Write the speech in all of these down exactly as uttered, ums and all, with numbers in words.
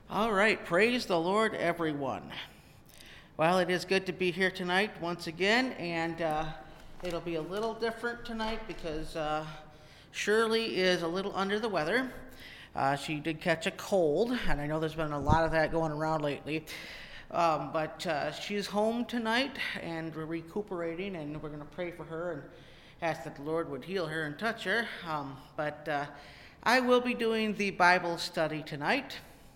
All right, praise the Lord, everyone. Well, it is good to be here tonight once again, and uh, it'll be a little different tonight because uh, Shirley is a little under the weather. Uh, she did catch a cold, and I know there's been a lot of that going around lately. Um, but uh, she's home tonight, and we're recuperating, and we're going to pray for her and ask that the Lord would heal her and touch her. Um, but uh, I will be doing the Bible study tonight,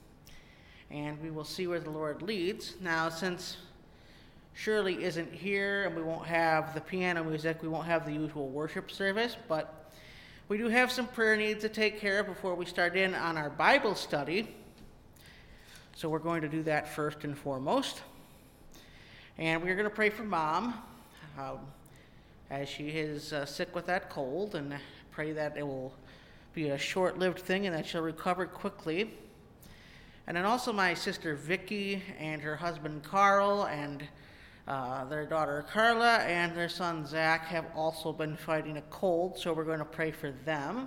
and we will see where the Lord leads. Now, since Shirley isn't here and we won't have the piano music, we won't have the usual worship service, but we do have some prayer needs to take care of before we start in on our Bible study. So we're going to do that first and foremost. And we're going to pray for Mom um, as she is uh, sick with that cold, and pray that it will be a short-lived thing and that she'll recover quickly. And then also my sister Vicky and her husband Carl and uh, their daughter Carla and their son Zach have also been fighting a cold, so we're going to pray for them.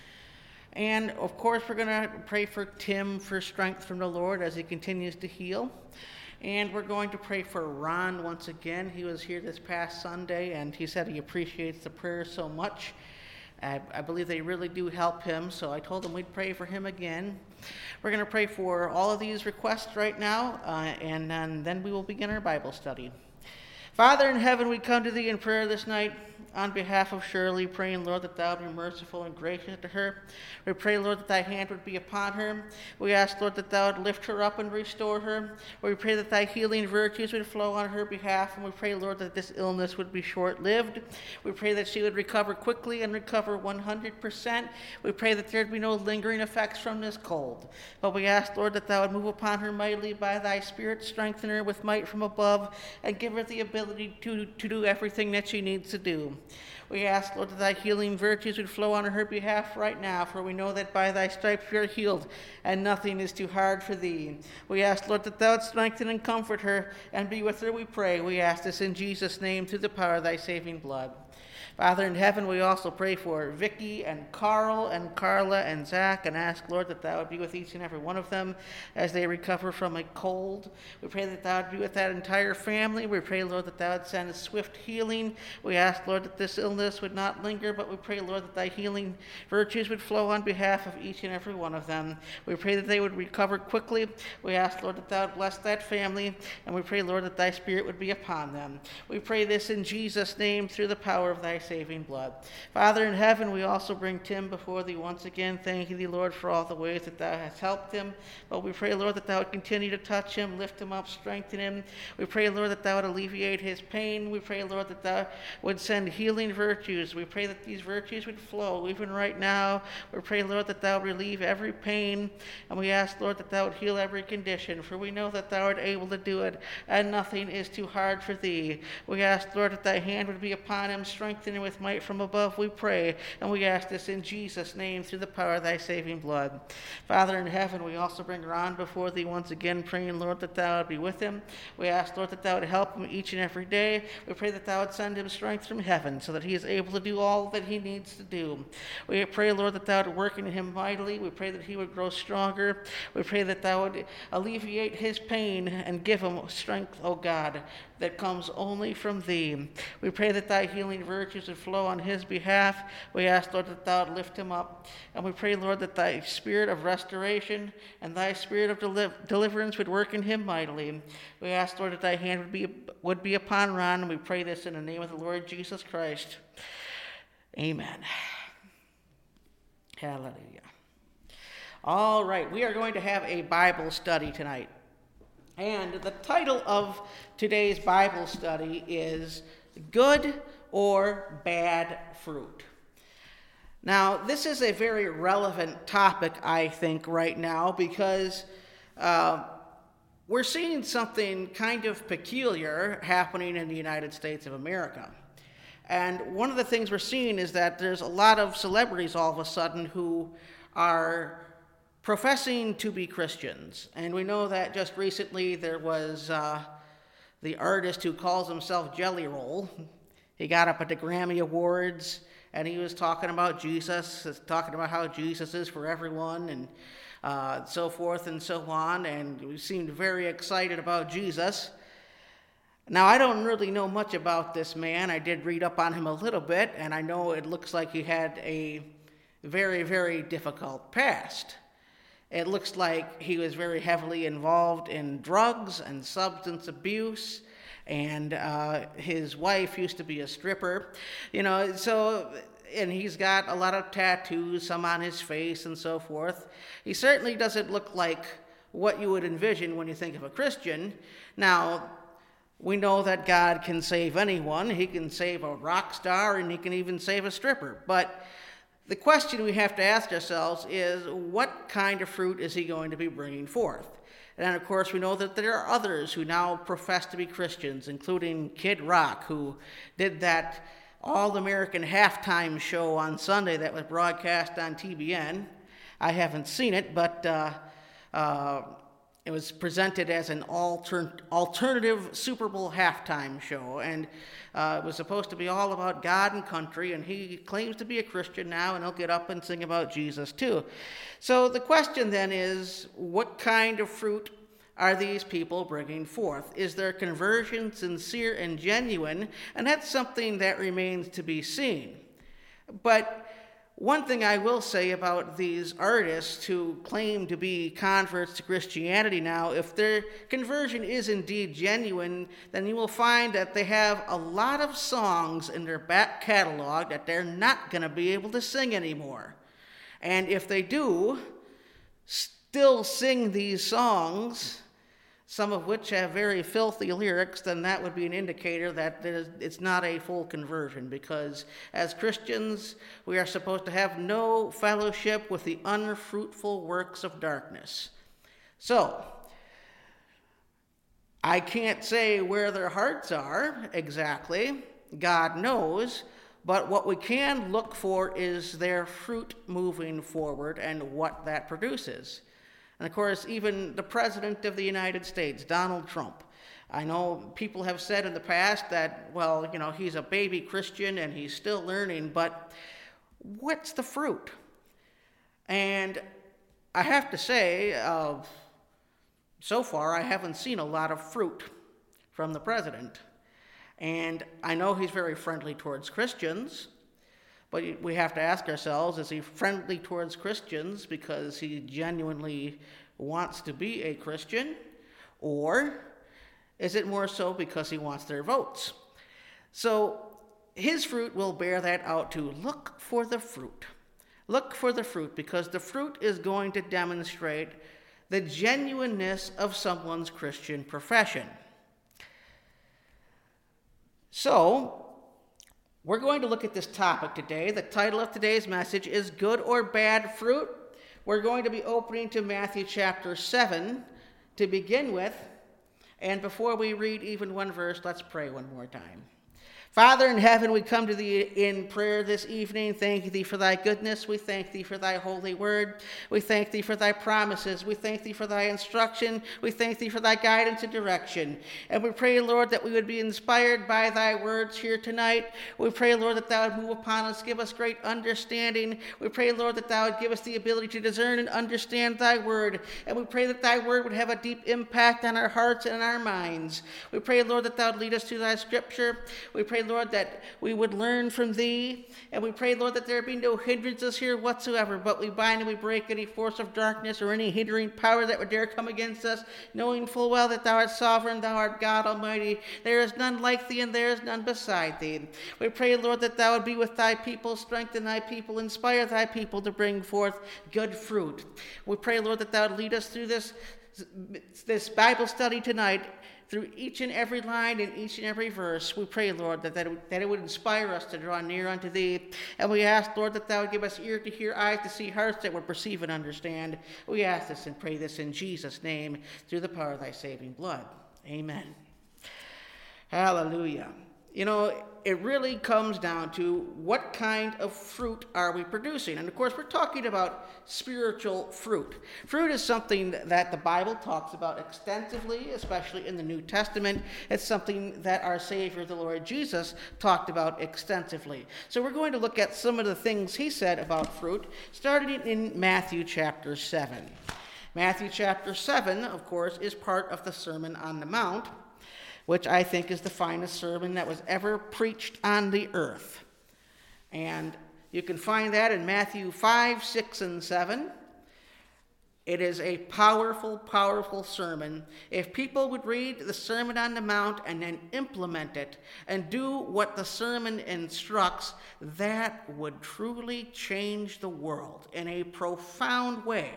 And of course we're going to pray for Tim for strength from the Lord as he continues to heal. And we're going to pray for Ron once again. He was here this past Sunday and he said he appreciates the prayers so much. I, I believe they really do help him, so I told him we'd pray for him again. We're going to pray for all of these requests right now, uh, and, and then we will begin our Bible study. Father in heaven, we come to thee in prayer this night on behalf of Shirley, praying, Lord, that thou would be merciful and gracious to her. We pray, Lord, that thy hand would be upon her. We ask, Lord, that thou would lift her up and restore her. We pray that thy healing virtues would flow on her behalf, and we pray, Lord, that this illness would be short-lived. We pray that she would recover quickly and recover one hundred percent. We pray that there would be no lingering effects from this cold. But we ask, Lord, that thou would move upon her mightily by thy Spirit, strengthen her with might from above, and give her the ability to, to do everything that she needs to do. We ask, Lord, that thy healing virtues would flow on her behalf right now, for we know that by thy stripes we are healed, and nothing is too hard for thee. We ask, Lord, that thou would strengthen and comfort her, and be with her, we pray. We ask this in Jesus' name, through the power of thy saving blood. Father in heaven, we also pray for Vicky and Carl and Carla and Zach, and ask, Lord, that thou would be with each and every one of them as they recover from a cold. We pray that thou would be with that entire family. We pray, Lord, that thou would send a swift healing. We ask, Lord, that this illness would not linger, but we pray, Lord, that thy healing virtues would flow on behalf of each and every one of them. We pray that they would recover quickly. We ask, Lord, that thou would bless that family, and we pray, Lord, that thy Spirit would be upon them. We pray this in Jesus' name, through the power of thy saving blood. Father in heaven, we also bring Tim before thee once again, thanking thee, Lord, for all the ways that thou hast helped him. But we pray, Lord, that thou would continue to touch him, lift him up, strengthen him. We pray, Lord, that thou would alleviate his pain. We pray, Lord, that thou would send healing virtues. We pray that these virtues would flow even right now. We pray, Lord, that thou would relieve every pain. And we ask, Lord, that thou would heal every condition, for we know that thou art able to do it, and nothing is too hard for thee. We ask, Lord, that thy hand would be upon him, strengthen him with might from above, we pray, and we ask this in Jesus' name, through the power of thy saving blood. Father in heaven, we also bring Ron before thee once again, praying, Lord, that thou would be with him. We ask, Lord, that thou would help him each and every day. We pray that thou would send him strength from heaven so that he is able to do all that he needs to do. We pray, Lord, that thou would work in him mightily. We pray that he would grow stronger. We pray that thou would alleviate his pain and give him strength, O God, that comes only from thee. We pray that thy healing virtues would flow on his behalf. We ask, Lord, that thou would lift him up. And we pray, Lord, that thy spirit of restoration and thy spirit of deli- deliverance would work in him mightily. We ask, Lord, that thy hand would be, would be upon Ron, and we pray this in the name of the Lord Jesus Christ. Amen. Hallelujah. All right, we are going to have a Bible study tonight. And the title of today's Bible study is Good or Bad Fruit. Now, this is a very relevant topic, I think, right now, because uh, we're seeing something kind of peculiar happening in the United States of America. And one of the things we're seeing is that there's a lot of celebrities all of a sudden who are professing to be Christians. And we know that just recently there was uh, the artist who calls himself Jelly Roll. He got up at the Grammy Awards and he was talking about Jesus, talking about how Jesus is for everyone. And uh, so forth and so on, and we seemed very excited about Jesus. Now, I don't really know much about this man. I did read up on him a little bit, and I know it looks like he had a very, very difficult past. It looks like he was very heavily involved in drugs and substance abuse, and uh, his wife used to be a stripper, you know, so, and he's got a lot of tattoos, some on his face and so forth. He certainly doesn't look like what you would envision when you think of a Christian. Now, we know that God can save anyone. He can save a rock star, and he can even save a stripper, but the question we have to ask ourselves is, what kind of fruit is he going to be bringing forth? And of course, we know that there are others who now profess to be Christians, including Kid Rock, who did that All-American halftime show on Sunday that was broadcast on T B N. I haven't seen it, but uh, uh, it was presented as an alter- alternative Super Bowl halftime show, and uh, it was supposed to be all about God and country, and he claims to be a Christian now, and he'll get up and sing about Jesus too. So the question then is, what kind of fruit are these people bringing forth? Is their conversion sincere and genuine? And that's something that remains to be seen. But one thing I will say about these artists who claim to be converts to Christianity now, if their conversion is indeed genuine, then you will find that they have a lot of songs in their back catalog that they're not going to be able to sing anymore. And if they do still sing these songs, some of which have very filthy lyrics, then that would be an indicator that it's not a full conversion, because as Christians, we are supposed to have no fellowship with the unfruitful works of darkness. So, I can't say where their hearts are exactly. God knows. But what we can look for is their fruit moving forward and what that produces. And of course, even the President of the United States, Donald Trump, I know people have said in the past that, well, you know, he's a baby Christian and he's still learning, but what's the fruit? And I have to say, uh, so far I haven't seen a lot of fruit from the president. And I know he's very friendly towards Christians, but we have to ask ourselves, is he friendly towards Christians because he genuinely wants to be a Christian? Or is it more so because he wants their votes? So his fruit will bear that out too. Look for the fruit. Look for the fruit, because the fruit is going to demonstrate the genuineness of someone's Christian profession. So, we're going to look at this topic today. The title of today's message is Good or Bad Fruit. We're going to be opening to Matthew chapter seven to begin with. And before we read even one verse, let's pray one more time. Father in heaven, we come to thee in prayer this evening. Thank thee for thy goodness. We thank thee for thy holy word. We thank thee for thy promises. We thank thee for thy instruction. We thank thee for thy guidance and direction. And we pray, Lord, that we would be inspired by thy words here tonight. We pray, Lord, that thou would move upon us, give us great understanding. We pray, Lord, that thou would give us the ability to discern and understand thy word. And we pray that thy word would have a deep impact on our hearts and our minds. We pray, Lord, that thou would lead us to thy scripture. We pray, Lord, that we would learn from thee. And we pray, Lord, that there be no hindrances here whatsoever, but we bind and we break any force of darkness or any hindering power that would dare come against us, knowing full well that thou art sovereign, thou art God Almighty. There is none like thee, and there is none beside thee. We pray, Lord, that thou would be with thy people, strengthen thy people, inspire thy people to bring forth good fruit. We pray, Lord, that thou would lead us through this, this Bible study tonight, through each and every line and each and every verse. We pray, Lord, that, that, it, that it would inspire us to draw near unto thee. And we ask, Lord, that thou would give us ear to hear, eyes to see, hearts that would perceive and understand. We ask this and pray this in Jesus' name, through the power of thy saving blood. Amen. Hallelujah. You know, it really comes down to what kind of fruit are we producing? And of course, we're talking about spiritual fruit. Fruit is something that the Bible talks about extensively, especially in the New Testament. It's something that our Savior, the Lord Jesus, talked about extensively. So we're going to look at some of the things he said about fruit, starting in Matthew chapter seven. Matthew chapter seven, of course, is part of the Sermon on the Mount, which I think is the finest sermon that was ever preached on the earth. And you can find that in Matthew five, six, and seven. It is a powerful, powerful sermon. If people would read the Sermon on the Mount and then implement it and do what the sermon instructs, that would truly change the world in a profound way.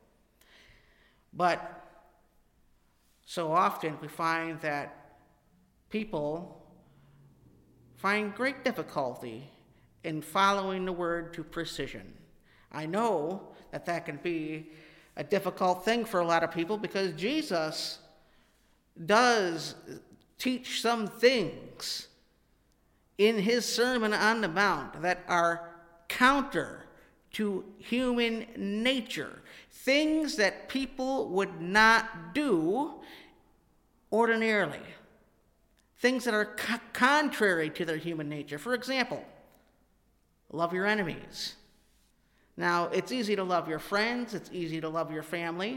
But so often we find that people find great difficulty in following the word to precision. I know that that can be a difficult thing for a lot of people because Jesus does teach some things in his Sermon on the Mount that are counter to human nature, things that people would not do ordinarily, things that are co- contrary to their human nature. For example, love your enemies. Now, it's easy to love your friends. It's easy to love your family.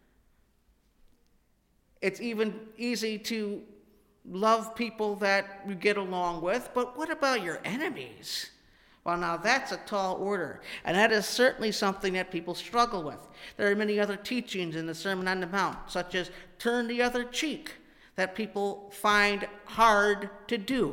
It's even easy to love people that you get along with. But what about your enemies? Well, now that's a tall order. And that is certainly something that people struggle with. There are many other teachings in the Sermon on the Mount, such as turn the other cheek, that people find hard to do.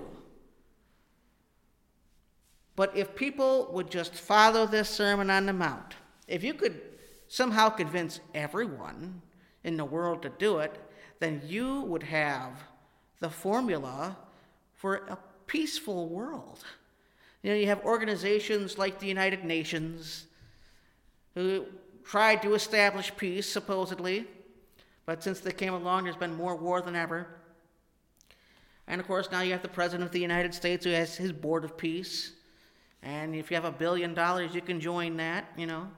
But if people would just follow this Sermon on the Mount, if you could somehow convince everyone in the world to do it, then you would have the formula for a peaceful world. You know, you have organizations like the United Nations who tried to establish peace, supposedly, but since they came along, there's been more war than ever. And of course, now you have the President of the United States who has his Board of Peace. And if you have a billion dollars, you can join that, you know.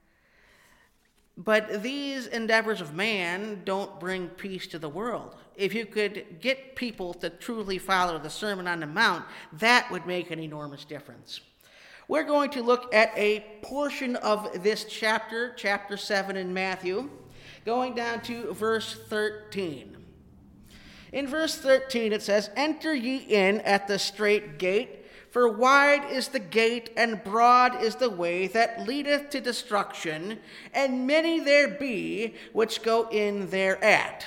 But these endeavors of man don't bring peace to the world. If you could get people to truly follow the Sermon on the Mount, that would make an enormous difference. We're going to look at a portion of this chapter, chapter seven in Matthew, going down to verse thirteen. In verse thirteen it says, "Enter ye in at the strait gate, for wide is the gate, and broad is the way that leadeth to destruction, and many there be which go in thereat."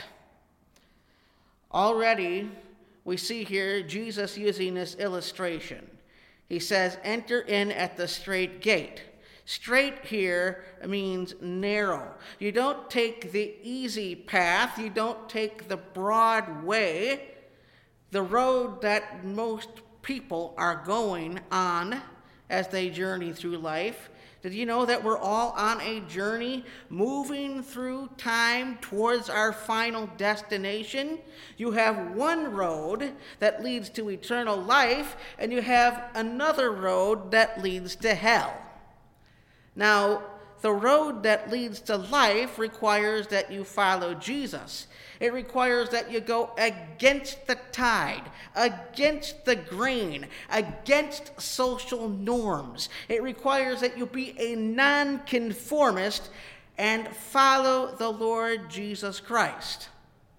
Already, we see here Jesus using this illustration. He says, enter in at the strait gate. Straight here means narrow. You don't take the easy path. You don't take the broad way, the road that most people are going on as they journey through life. Did you know that we're all on a journey moving through time towards our final destination? You have one road that leads to eternal life, and you have another road that leads to hell. Now, the road that leads to life requires that you follow Jesus. It requires that you go against the tide, against the grain, against social norms. It requires that you be a nonconformist and follow the Lord Jesus Christ.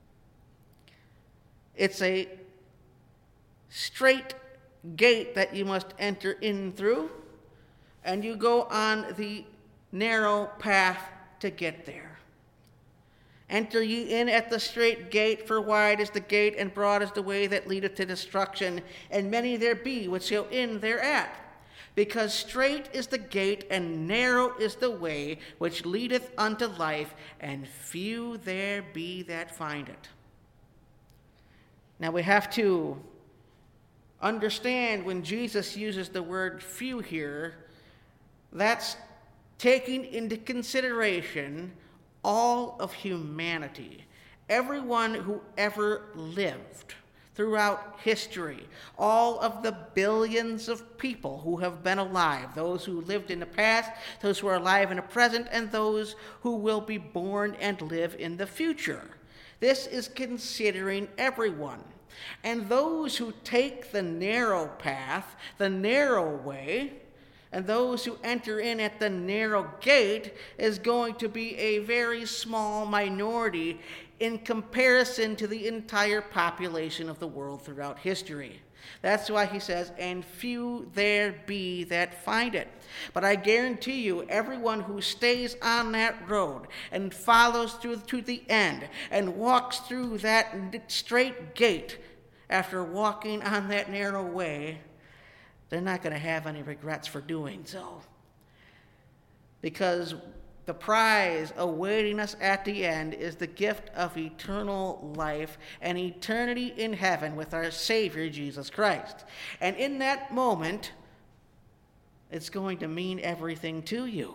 It's a straight gate that you must enter in through, and you go on the narrow path to get there. Enter ye in at the strait gate, for wide is the gate, and broad is the way that leadeth to destruction, and many there be which go in thereat. Because strait is the gate, and narrow is the way which leadeth unto life, and few there be that find it. Now we have to understand when Jesus uses the word few here, that's taking into consideration all of humanity, everyone who ever lived throughout history, all of the billions of people who have been alive, those who lived in the past, those who are alive in the present, and those who will be born and live in the future. This is considering everyone. And those who take the narrow path, the narrow way, And those who enter in at the narrow gate is going to be a very small minority in comparison to the entire population of the world throughout history. That's why he says, and few there be that find it. But I guarantee you, everyone who stays on that road and follows through to the end and walks through that straight gate after walking on that narrow way, they're not going to have any regrets for doing so. Because the prize awaiting us at the end is the gift of eternal life and eternity in heaven with our Savior, Jesus Christ. And in that moment, it's going to mean everything to you.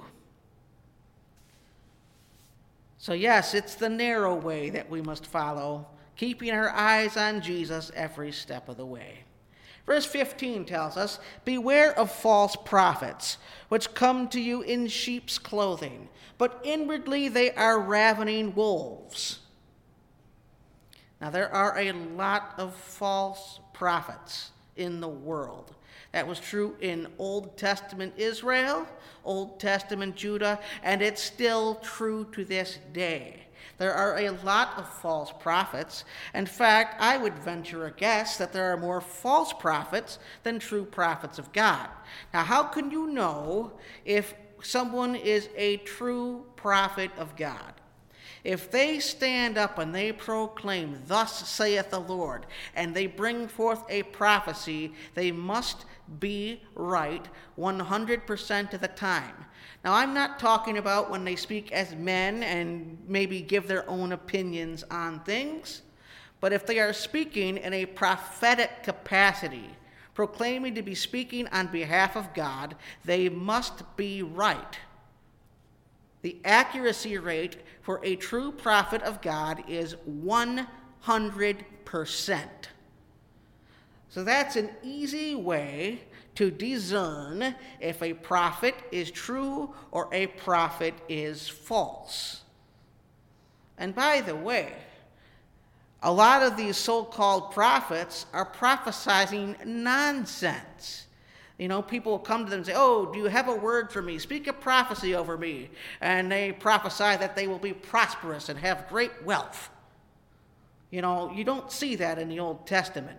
So yes, it's the narrow way that we must follow, keeping our eyes on Jesus every step of the way. Verse fifteen tells us, beware of false prophets, which come to you in sheep's clothing, but inwardly they are ravening wolves. Now, there are a lot of false prophets in the world. That was true in Old Testament Israel, Old Testament Judah, and it's still true to this day. There are a lot of false prophets. In fact, I would venture a guess that there are more false prophets than true prophets of God. Now, how can you know if someone is a true prophet of God? If they stand up and they proclaim, "Thus saith the Lord," and they bring forth a prophecy, they must be right one hundred percent of the time. Now, I'm not talking about when they speak as men and maybe give their own opinions on things, but if they are speaking in a prophetic capacity, proclaiming to be speaking on behalf of God, they must be right. The accuracy rate for a true prophet of God is one hundred percent. So that's an easy way to discern if a prophet is true or a prophet is false. And by the way, a lot of these so-called prophets are prophesying nonsense. You know, people will come to them and say, "Oh, do you have a word for me? Speak a prophecy over me." And they prophesy that they will be prosperous and have great wealth. You know, you don't see that in the Old Testament.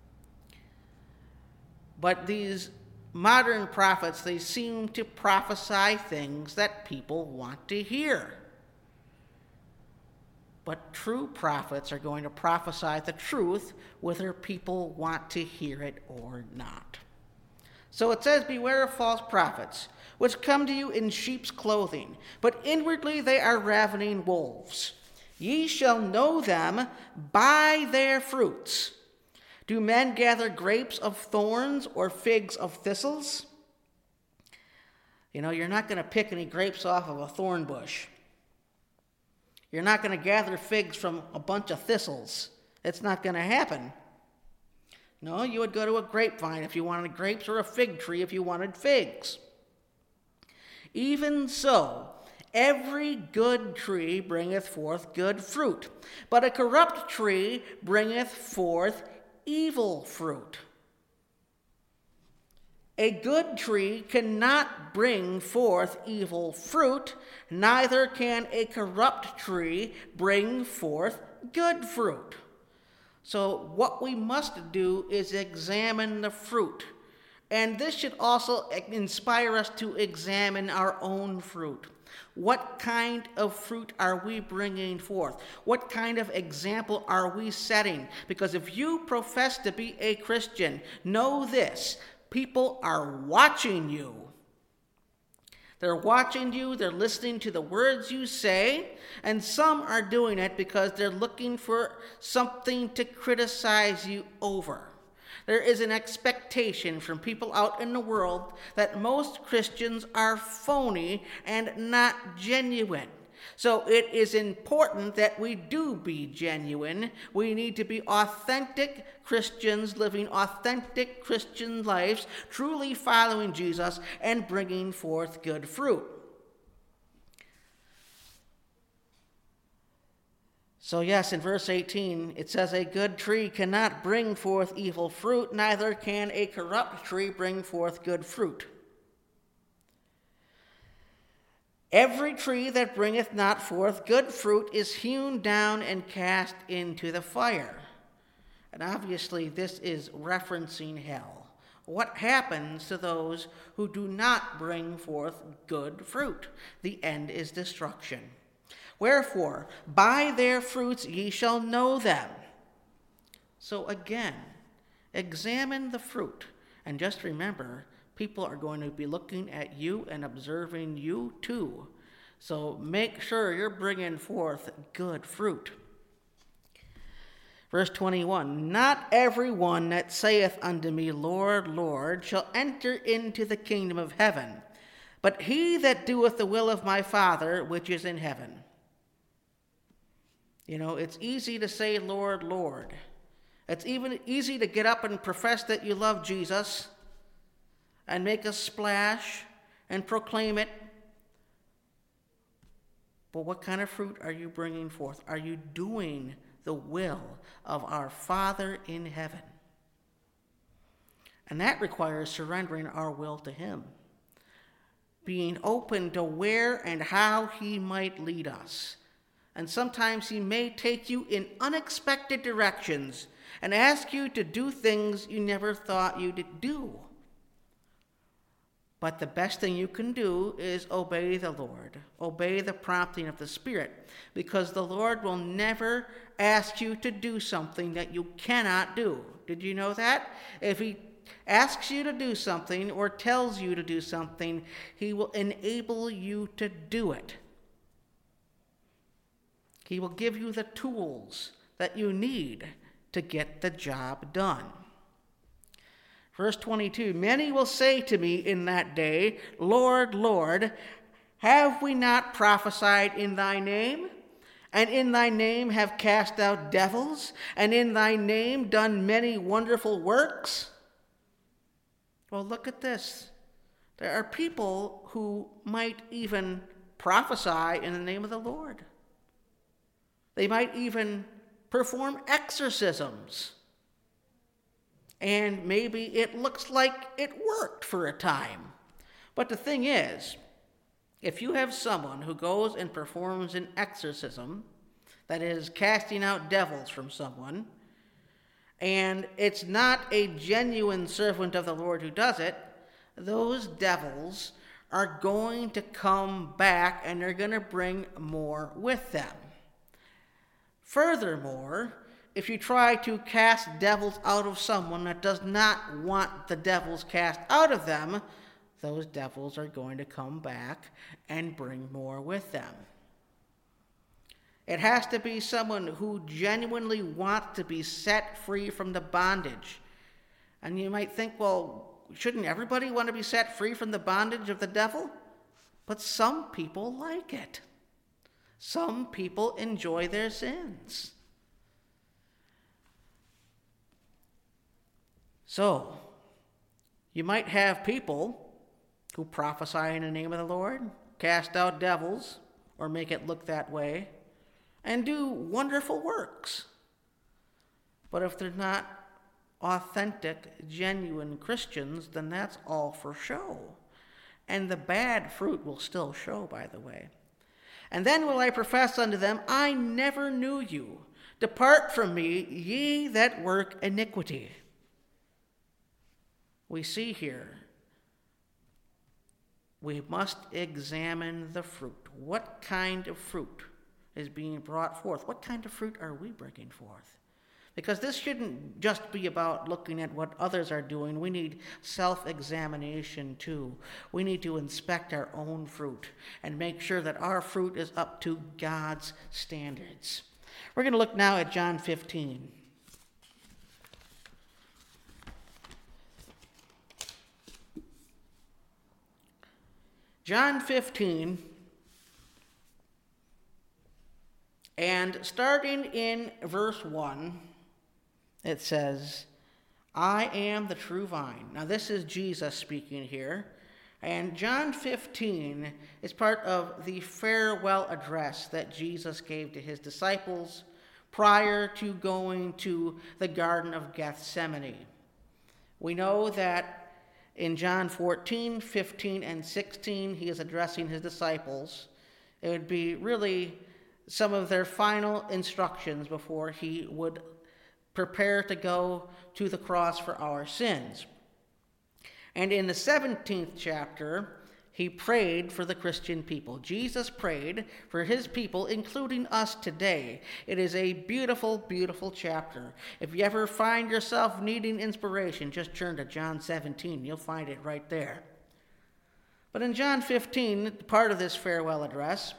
But these modern prophets, they seem to prophesy things that people want to hear. But true prophets are going to prophesy the truth whether people want to hear it or not. So it says, beware of false prophets, which come to you in sheep's clothing, but inwardly they are ravening wolves. Ye shall know them by their fruits. Do men gather grapes of thorns or figs of thistles? You know, you're not going to pick any grapes off of a thorn bush. You're not going to gather figs from a bunch of thistles. It's not going to happen. No, you would go to a grapevine if you wanted grapes, or a fig tree if you wanted figs. Even so, every good tree bringeth forth good fruit, but a corrupt tree bringeth forth evil fruit. A good tree cannot bring forth evil fruit, neither can a corrupt tree bring forth good fruit. So what we must do is examine the fruit. And this should also inspire us to examine our own fruit. What kind of fruit are we bringing forth? What kind of example are we setting? Because if you profess to be a Christian, know this: people are watching you. They're watching you, they're listening to the words you say, and some are doing it because they're looking for something to criticize you over. There is an expectation from people out in the world that most Christians are phony and not genuine. So it is important that we do be genuine. We need to be authentic Christians, living authentic Christian lives, truly following Jesus and bringing forth good fruit. So yes, in verse eighteen, it says, a good tree cannot bring forth evil fruit, neither can a corrupt tree bring forth good fruit. Every tree that bringeth not forth good fruit is hewn down and cast into the fire. And obviously this is referencing hell. What happens to those who do not bring forth good fruit? The end is destruction. Wherefore, by their fruits ye shall know them. So again, examine the fruit. And just remember, people are going to be looking at you and observing you too. So make sure you're bringing forth good fruit. Verse twenty-one, not every one that saith unto me, Lord, Lord, shall enter into the kingdom of heaven, but he that doeth the will of my Father which is in heaven. You know, it's easy to say, Lord, Lord. It's even easy to get up and profess that you love Jesus and make a splash and proclaim it. But what kind of fruit are you bringing forth? Are you doing the will of our Father in heaven? And that requires surrendering our will to him, being open to where and how he might lead us. And sometimes he may take you in unexpected directions and ask you to do things you never thought you'd do. But the best thing you can do is obey the Lord, obey the prompting of the Spirit, because the Lord will never ask you to do something that you cannot do. Did you know that? If he asks you to do something or tells you to do something, he will enable you to do it. He will give you the tools that you need to get the job done. Verse twenty-two, many will say to me in that day, Lord, Lord, have we not prophesied in thy name? And in thy name have cast out devils? And in thy name done many wonderful works? Well, look at this. There are people who might even prophesy in the name of the Lord. They might even perform exorcisms. And maybe it looks like it worked for a time. But the thing is, if you have someone who goes and performs an exorcism, that is, casting out devils from someone, and it's not a genuine servant of the Lord who does it, those devils are going to come back and they're going to bring more with them. Furthermore, if you try to cast devils out of someone that does not want the devils cast out of them, those devils are going to come back and bring more with them. It has to be someone who genuinely wants to be set free from the bondage. And you might think, well, shouldn't everybody want to be set free from the bondage of the devil? But some people like it. Some people enjoy their sins. So, you might have people who prophesy in the name of the Lord, cast out devils, or make it look that way, and do wonderful works. But if they're not authentic, genuine Christians, then that's all for show. And the bad fruit will still show, by the way. And then will I profess unto them, I never knew you. Depart from me, ye that work iniquity. We see here, we must examine the fruit. What kind of fruit is being brought forth? What kind of fruit are we bringing forth? Because this shouldn't just be about looking at what others are doing. We need self-examination too. We need to inspect our own fruit and make sure that our fruit is up to God's standards. We're going to look now at John fifteen. John fifteen, and starting in verse one, it says, I am the true vine. Now this is Jesus speaking here, and John fifteen is part of the farewell address that Jesus gave to his disciples prior to going to the Garden of Gethsemane. We know that In John fourteen, fifteen, and sixteen, he is addressing his disciples. It would be really some of their final instructions before he would prepare to go to the cross for our sins. And in the seventeenth chapter, he prayed for the Christian people. Jesus prayed for his people, including us today. It is a beautiful, beautiful chapter. If you ever find yourself needing inspiration, just turn to John seventeen. You'll find it right there. But in John fifteen, part of this farewell address,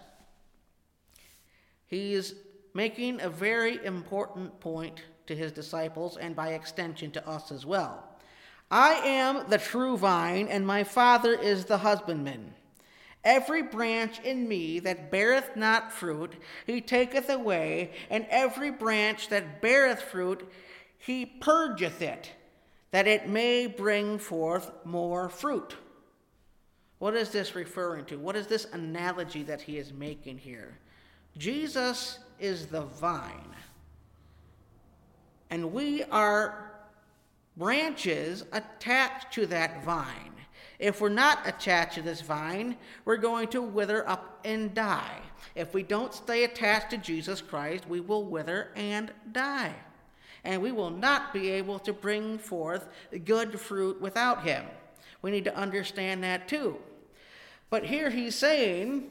he is making a very important point to his disciples and by extension to us as well. I am the true vine, and my Father is the husbandman. Every branch in me that beareth not fruit, he taketh away, and every branch that beareth fruit, he purgeth it, that it may bring forth more fruit. What is this referring to? What is this analogy that he is making here? Jesus is the vine, and we are branches attached to that vine. If we're not attached to this vine, we're going to wither up and die. If we don't stay attached to Jesus Christ, we will wither and die. And we will not be able to bring forth good fruit without him. We need to understand that too. But here he's saying,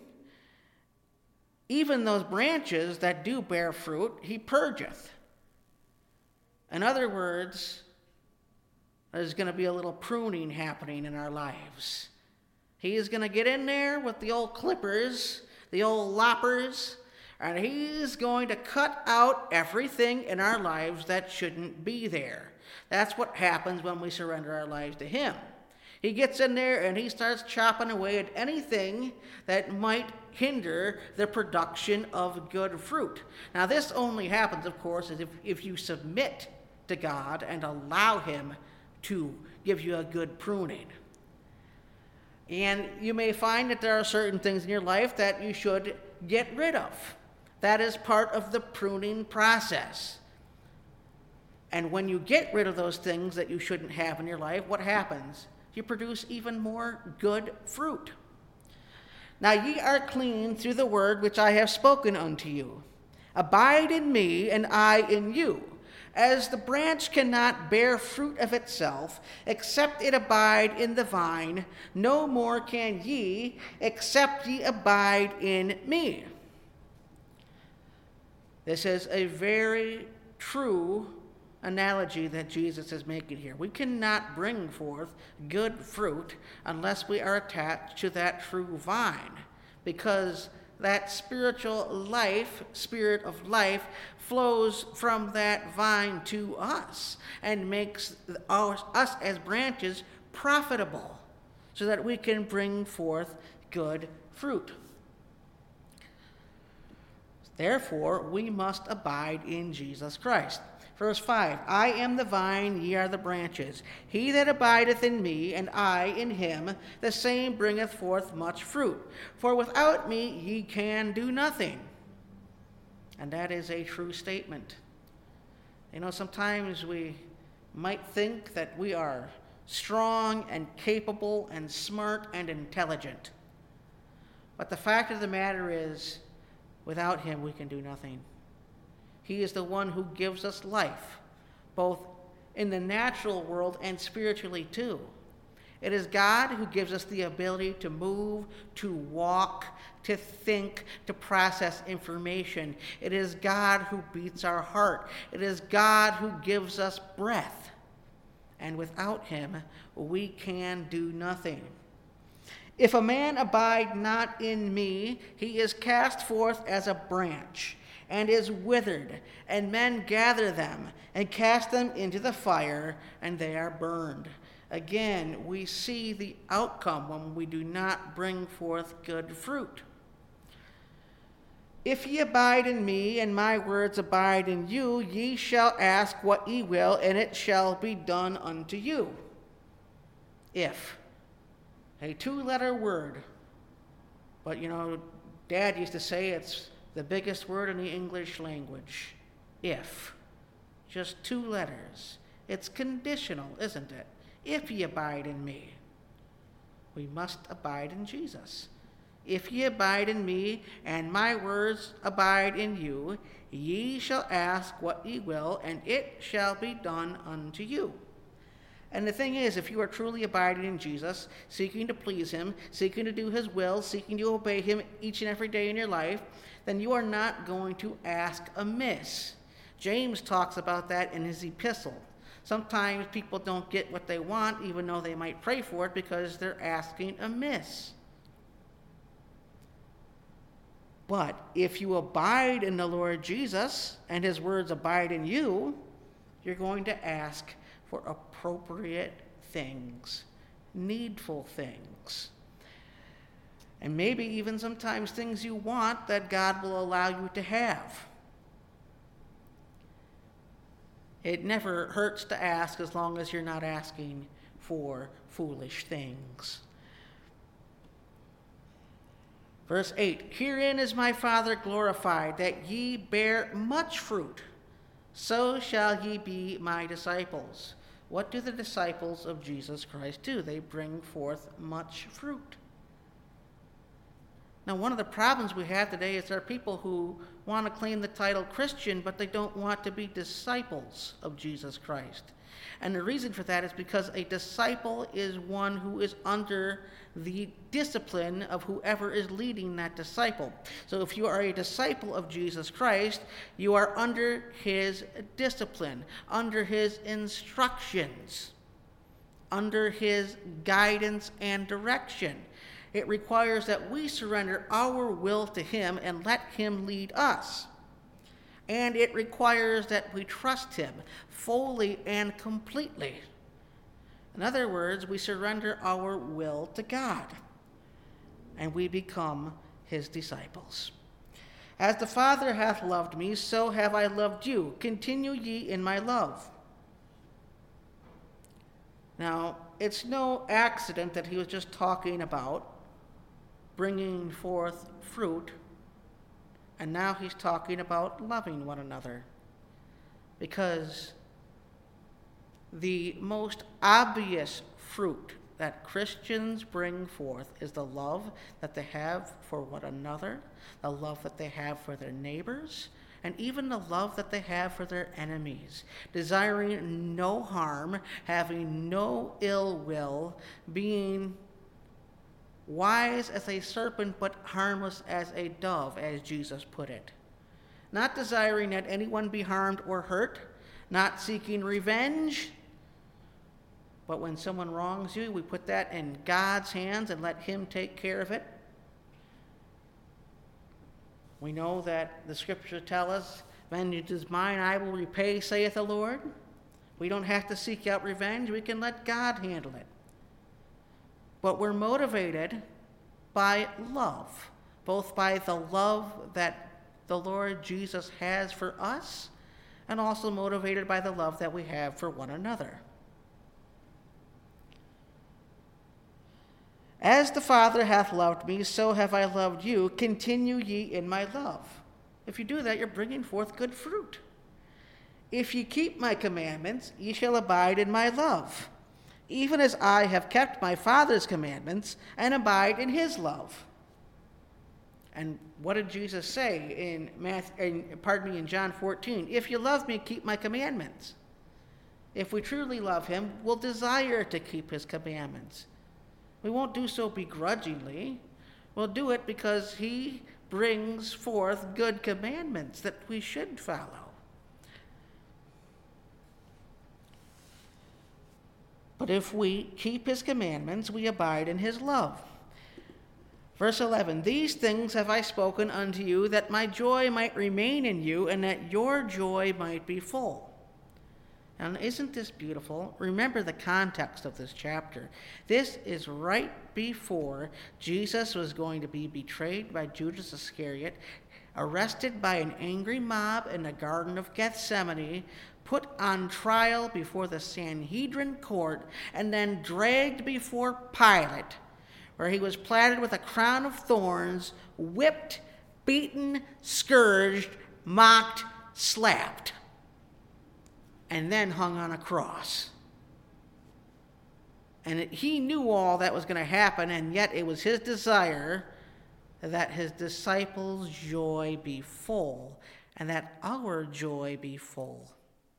even those branches that do bear fruit, he purgeth. In other words, there's going to be a little pruning happening in our lives. He is going to get in there with the old clippers, the old loppers, and he's going to cut out everything in our lives that shouldn't be there. That's what happens when we surrender our lives to him. He gets in there and he starts chopping away at anything that might hinder the production of good fruit. Now, this only happens, of course, if, if you submit to God and allow him to give you a good pruning. And you may find that there are certain things in your life that you should get rid of. That is part of the pruning process. And when you get rid of those things that you shouldn't have in your life, what happens? You produce even more good fruit. Now ye are clean through the word which I have spoken unto you. Abide in me, and I in you. As the branch cannot bear fruit of itself, except it abide in the vine, no more can ye, except ye abide in me. This is a very true analogy that Jesus is making here. We cannot bring forth good fruit unless we are attached to that true vine, because that spiritual life, spirit of life, flows from that vine to us and makes us, us as branches profitable so that we can bring forth good fruit. Therefore, we must abide in Jesus Christ. Verse five, I am the vine, ye are the branches. He that abideth in me, and I in him, the same bringeth forth much fruit. For without me ye can do nothing. And that is a true statement. You know, sometimes we might think that we are strong and capable and smart and intelligent. But the fact of the matter is, without him we can do nothing. He is the one who gives us life, both in the natural world and spiritually too. It is God who gives us the ability to move, to walk, to think, to process information. It is God who beats our heart. It is God who gives us breath. And without him, we can do nothing. If a man abide not in me, he is cast forth as a branch, and is withered, and men gather them, and cast them into the fire, and they are burned. Again, we see the outcome when we do not bring forth good fruit. If ye abide in me, and my words abide in you, ye shall ask what ye will, and it shall be done unto you. If. A two-letter word. But, you know, Dad used to say it's the biggest word in the English language. If. Just two letters. It's conditional, isn't it? if ye abide in me. We must abide in Jesus. If ye abide in me, and my words abide in you, ye shall ask what ye will, and it shall be done unto you. And the thing is, if you are truly abiding in Jesus, seeking to please him, seeking to do his will, seeking to obey him each and every day in your life, then you are not going to ask amiss. James talks about that in his epistle. Sometimes people don't get what they want, even though they might pray for it, because they're asking amiss. But if you abide in the Lord Jesus, and his words abide in you, you're going to ask for appropriate things, needful things. And maybe even sometimes things you want that God will allow you to have. It never hurts to ask as long as you're not asking for foolish things. Verse eight, herein is my Father glorified, that ye bear much fruit, so shall ye be my disciples. What do the disciples of Jesus Christ do? They bring forth much fruit. Now, one of the problems we have today is there are people who want to claim the title Christian, but they don't want to be disciples of Jesus Christ. And the reason for that is because a disciple is one who is under the discipline of whoever is leading that disciple. So if you are a disciple of Jesus Christ, you are under his discipline, under his instructions, under his guidance and direction. It requires that we surrender our will to him and let him lead us. And it requires that we trust him fully and completely. In other words, we surrender our will to God, and we become his disciples. As the Father hath loved me, so have I loved you. Continue ye in my love. Now, it's no accident that he was just talking about bringing forth fruit, and now he's talking about loving one another. Because the most obvious fruit that Christians bring forth is the love that they have for one another, the love that they have for their neighbors, and even the love that they have for their enemies, desiring no harm, having no ill will, being wise as a serpent but harmless as a dove, as Jesus put it. Not desiring that anyone be harmed or hurt, not seeking revenge, but when someone wrongs you, we put that in God's hands and let him take care of it. We know that the scriptures tell us, vengeance is mine, I will repay, saith the Lord. We don't have to seek out revenge. We can let God handle it. But we're motivated by love, both by the love that the Lord Jesus has for us, and also motivated by the love that we have for one another. As the Father hath loved me, so have I loved you. Continue ye in my love. If you do that, you're bringing forth good fruit. If ye keep my commandments, ye shall abide in my love, even as I have kept my Father's commandments and abide in his love. And what did Jesus say in Matthew, in, pardon me, in John fourteen? If you love me, keep my commandments. If we truly love him, we'll desire to keep his commandments. We won't do so begrudgingly. We'll do it because he brings forth good commandments that we should follow. But if we keep his commandments, we abide in his love. Verse eleven, these things have I spoken unto you, that my joy might remain in you, and that your joy might be full. And isn't this beautiful? Remember the context of this chapter. This is right before Jesus was going to be betrayed by Judas Iscariot, arrested by an angry mob in the Garden of Gethsemane, put on trial before the Sanhedrin court, and then dragged before Pilate, where he was platted with a crown of thorns, whipped, beaten, scourged, mocked, slapped, and then hung on a cross. And it, he knew all that was going to happen, and yet it was his desire that his disciples' joy be full, and that our joy be full.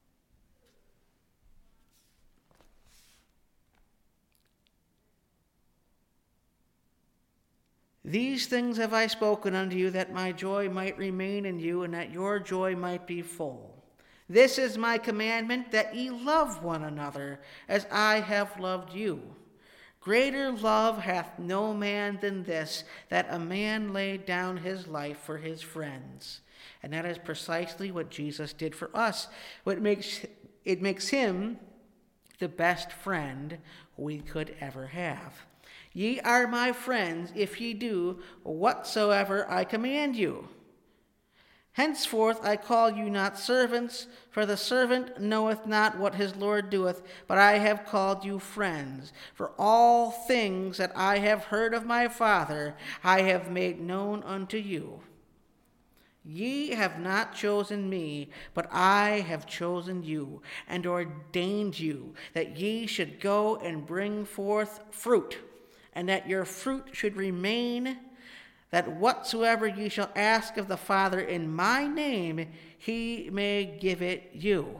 These things have I spoken unto you, that my joy might remain in you, and that your joy might be full. This is my commandment, that ye love one another, as I have loved you. Greater love hath no man than this, that a man lay down his life for his friends. And that is precisely what Jesus did for us. What makes it makes him the best friend we could ever have. Ye are my friends, if ye do whatsoever I command you. Henceforth I call you not servants, for the servant knoweth not what his Lord doeth, but I have called you friends. For all things that I have heard of my Father I have made known unto you. Ye have not chosen me, but I have chosen you, and ordained you, that ye should go and bring forth fruit, and that your fruit should remain, that whatsoever ye shall ask of the Father in my name, he may give it you.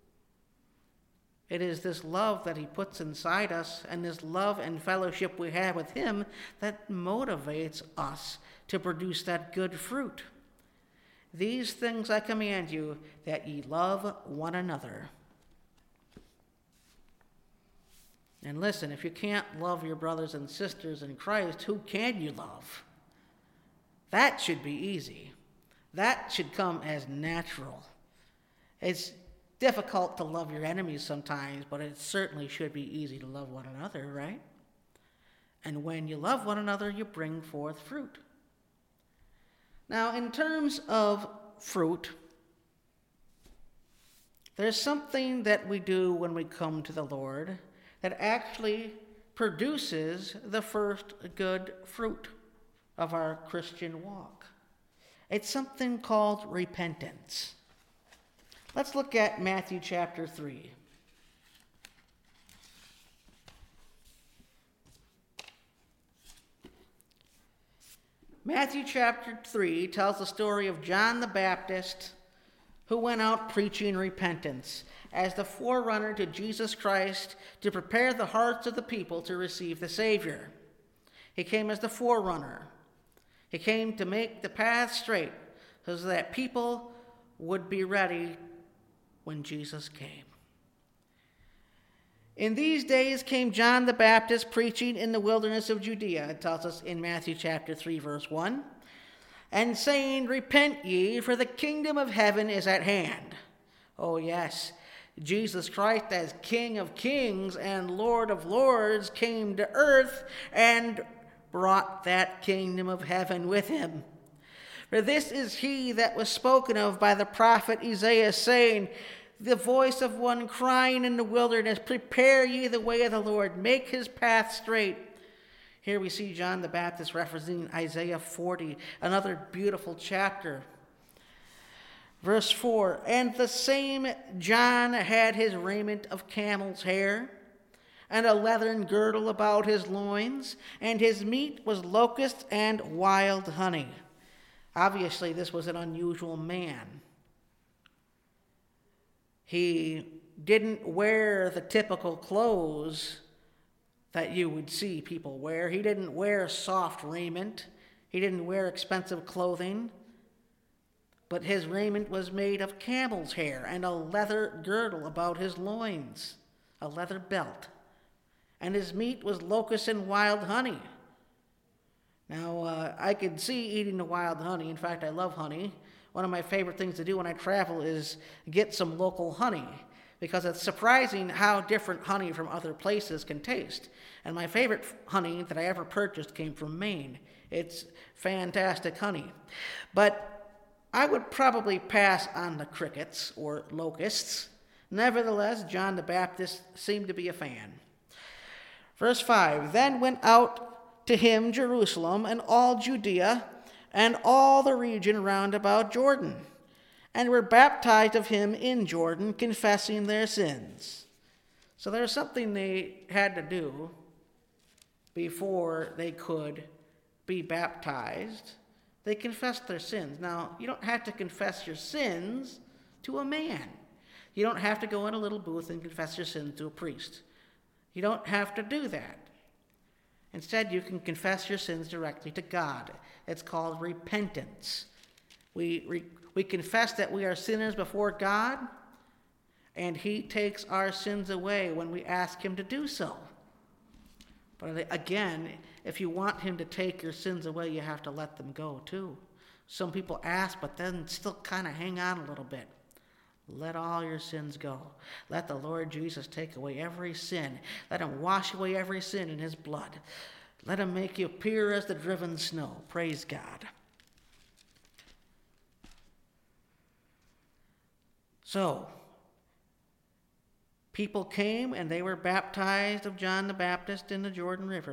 It is this love that he puts inside us, and this love and fellowship we have with him, that motivates us to produce that good fruit. These things I command you, that ye love one another. And listen, if you can't love your brothers and sisters in Christ, who can you love? That should be easy. That should come as natural. It's difficult to love your enemies sometimes, but it certainly should be easy to love one another, right? And when you love one another, you bring forth fruit. Now, in terms of fruit, there's something that we do when we come to the Lord that actually produces the first good fruit of our Christian walk. It's something called repentance. Let's look at Matthew chapter three. Matthew chapter three tells the story of John the Baptist, who went out preaching repentance as the forerunner to Jesus Christ to prepare the hearts of the people to receive the Savior. He came as the forerunner. He came to make the path straight so that people would be ready when Jesus came. In these days came John the Baptist preaching in the wilderness of Judea, it tells us in Matthew chapter three, verse one, and saying, Repent ye, for the kingdom of heaven is at hand. Oh yes, Jesus Christ as King of kings and Lord of lords came to earth and brought that kingdom of heaven with him. For this is he that was spoken of by the prophet Isaiah, saying, The voice of one crying in the wilderness, Prepare ye the way of the Lord, make his path straight. Here we see John the Baptist referencing Isaiah forty, another beautiful chapter. Verse four, And the same John had his raiment of camel's hair, and a leathern girdle about his loins, and his meat was locusts and wild honey. Obviously, this was an unusual man. He didn't wear the typical clothes that you would see people wear. He didn't wear soft raiment. He didn't wear expensive clothing. But his raiment was made of camel's hair and a leather girdle about his loins, a leather belt. And his meat was locusts and wild honey. Now, uh, I could see eating the wild honey. In fact, I love honey. One of my favorite things to do when I travel is get some local honey, because it's surprising how different honey from other places can taste. And my favorite honey that I ever purchased came from Maine. It's fantastic honey. But I would probably pass on the crickets or locusts. Nevertheless, John the Baptist seemed to be a fan. Verse five, Then went out to him Jerusalem and all Judea and all the region round about Jordan, and were baptized of him in Jordan, confessing their sins. So there's something they had to do before they could be baptized. They confessed their sins. Now, you don't have to confess your sins to a man. You don't have to go in a little booth and confess your sins to a priest. You don't have to do that. Instead, you can confess your sins directly to God. It's called repentance. We, we, we confess that we are sinners before God, and he takes our sins away when we ask him to do so. But again, if you want him to take your sins away, you have to let them go too. Some people ask, but then still kind of hang on a little bit. Let all your sins go. Let the Lord Jesus take away every sin. Let him wash away every sin in his blood. Let him make you pure as the driven snow. Praise God. So, people came and they were baptized of John the Baptist in the Jordan River.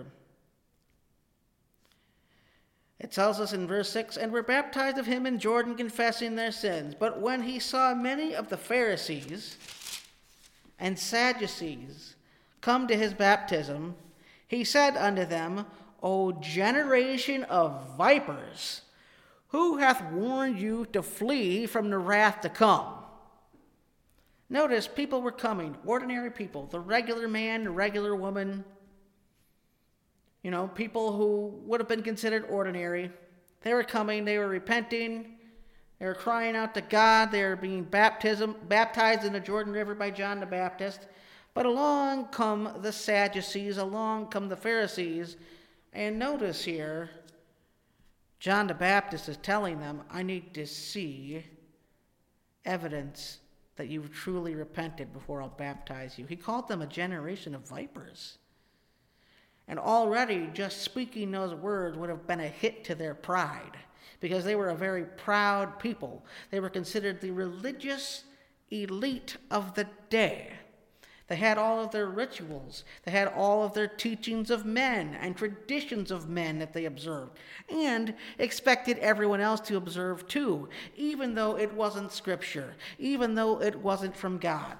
It tells us in verse six, and were baptized of him in Jordan, confessing their sins. But when he saw many of the Pharisees and Sadducees come to his baptism, he said unto them, O generation of vipers, who hath warned you to flee from the wrath to come? Notice, people were coming, ordinary people, the regular man, the regular woman, you know, people who would have been considered ordinary. They were coming, they were repenting, they were crying out to God, they were being baptism, baptized in the Jordan River by John the Baptist. But along come the Sadducees, along come the Pharisees, and notice here, John the Baptist is telling them, I need to see evidence that you've truly repented before I'll baptize you. He called them a generation of vipers. And already just speaking those words would have been a hit to their pride, because they were a very proud people. They were considered the religious elite of the day. They had all of their rituals. They had all of their teachings of men and traditions of men that they observed, and expected everyone else to observe too, even though it wasn't Scripture, even though it wasn't from God.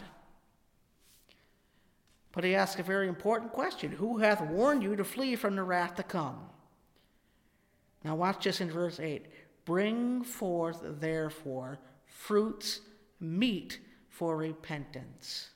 But he asks a very important question. Who hath warned you to flee from the wrath to come? Now watch this in verse eight. Bring forth, therefore, fruits meet for repentance.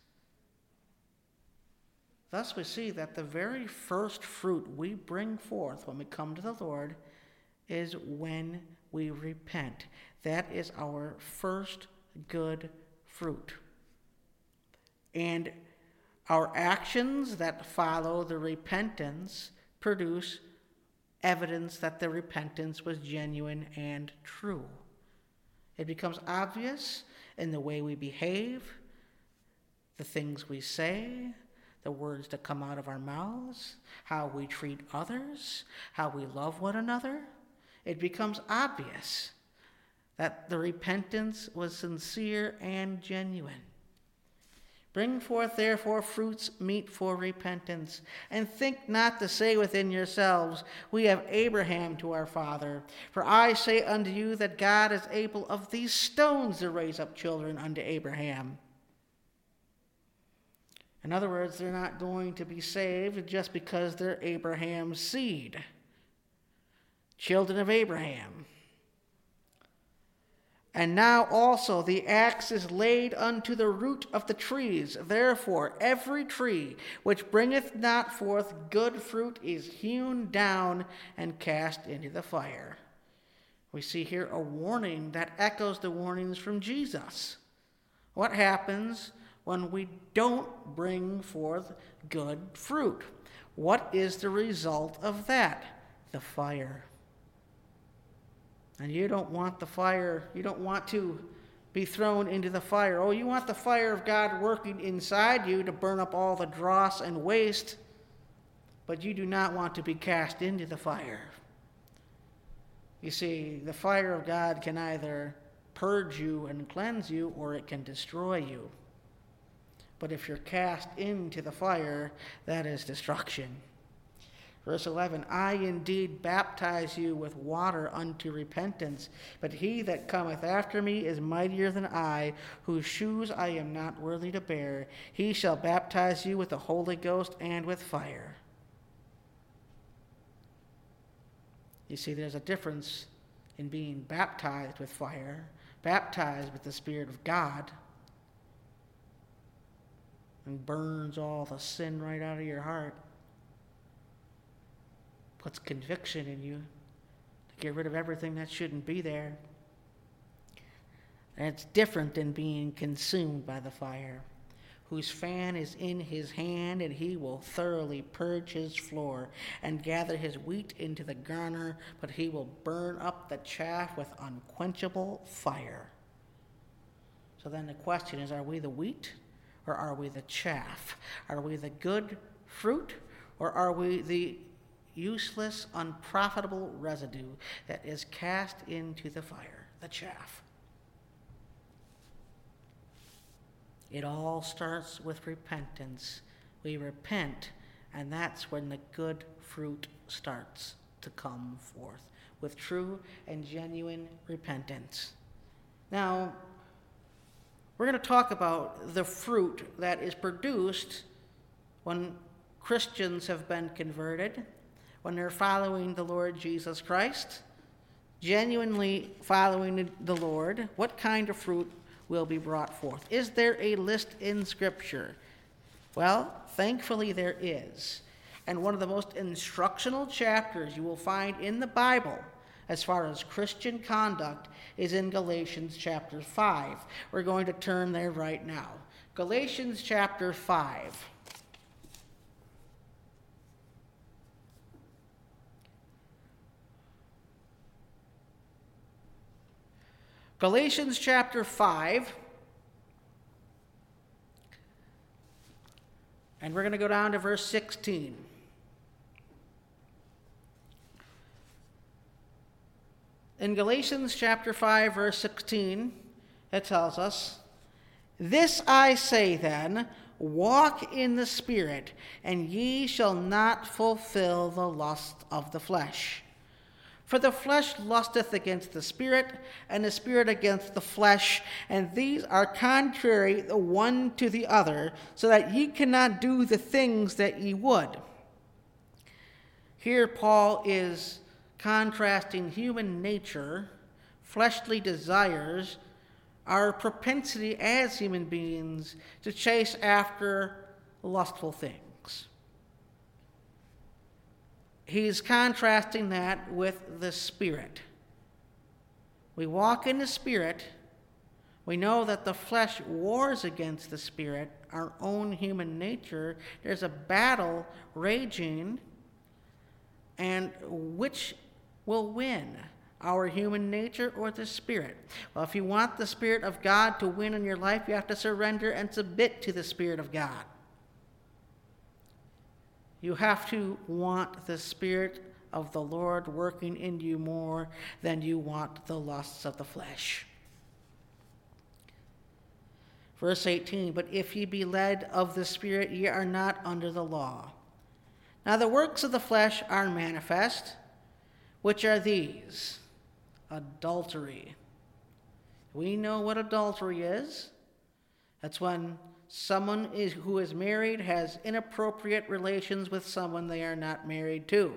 Thus we see that the very first fruit we bring forth when we come to the Lord is when we repent. That is our first good fruit. And our actions that follow the repentance produce evidence that the repentance was genuine and true. It becomes obvious in the way we behave, the things we say, the words that come out of our mouths, how we treat others, how we love one another. It becomes obvious that the repentance was sincere and genuine. Bring forth, therefore, fruits meet for repentance, and think not to say within yourselves, we have Abraham to our father. For I say unto you that God is able of these stones to raise up children unto Abraham. In other words, they're not going to be saved just because they're Abraham's seed. Children of Abraham. And now also the axe is laid unto the root of the trees. Therefore every tree which bringeth not forth good fruit is hewn down and cast into the fire. We see here a warning that echoes the warnings from Jesus. What happens when we don't bring forth good fruit? What is the result of that? The fire. And you don't want the fire, you don't want to be thrown into the fire. Oh, you want the fire of God working inside you to burn up all the dross and waste, but you do not want to be cast into the fire. You see, the fire of God can either purge you and cleanse you, or it can destroy you. But if you're cast into the fire, that is destruction. Verse eleven, I indeed baptize you with water unto repentance, but he that cometh after me is mightier than I, whose shoes I am not worthy to bear. He shall baptize you with the Holy Ghost and with fire. You see, there's a difference in being baptized with fire, baptized with the Spirit of God, and burns all the sin right out of your heart. Puts conviction in you to get rid of everything that shouldn't be there. And it's different than being consumed by the fire, whose fan is in his hand, and he will thoroughly purge his floor and gather his wheat into the garner, but he will burn up the chaff with unquenchable fire. So then the question is, are we the wheat or are we the chaff? Are we the good fruit or are we the useless, unprofitable residue that is cast into the fire, the chaff? It all starts with repentance. We repent, and that's when the good fruit starts to come forth, with true and genuine repentance. Now, we're going to talk about the fruit that is produced when Christians have been converted, when they're following the Lord Jesus Christ, genuinely following the Lord. What kind of fruit will be brought forth? Is there a list in Scripture? Well, thankfully there is. And one of the most instructional chapters you will find in the Bible as far as Christian conduct is in Galatians chapter five. We're going to turn there right now. Galatians chapter five. Galatians chapter five, and we're going to go down to verse sixteen. In Galatians chapter five, verse sixteen, it tells us, This I say then, walk in the Spirit, and ye shall not fulfill the lust of the flesh. For the flesh lusteth against the Spirit, and the Spirit against the flesh, and these are contrary the one to the other, so that ye cannot do the things that ye would. Here Paul is contrasting human nature, fleshly desires, our propensity as human beings to chase after lustful things. He's contrasting that with the Spirit. We walk in the Spirit. We know that the flesh wars against the Spirit, our own human nature. There's a battle raging, and which will win, our human nature or the Spirit? Well, if you want the Spirit of God to win in your life, you have to surrender and submit to the Spirit of God. You have to want the Spirit of the Lord working in you more than you want the lusts of the flesh. Verse eighteen, But if ye be led of the Spirit, ye are not under the law. Now the works of the flesh are manifest, which are these: adultery. We know what adultery is. That's when someone is, who is married has inappropriate relations with someone they are not married to.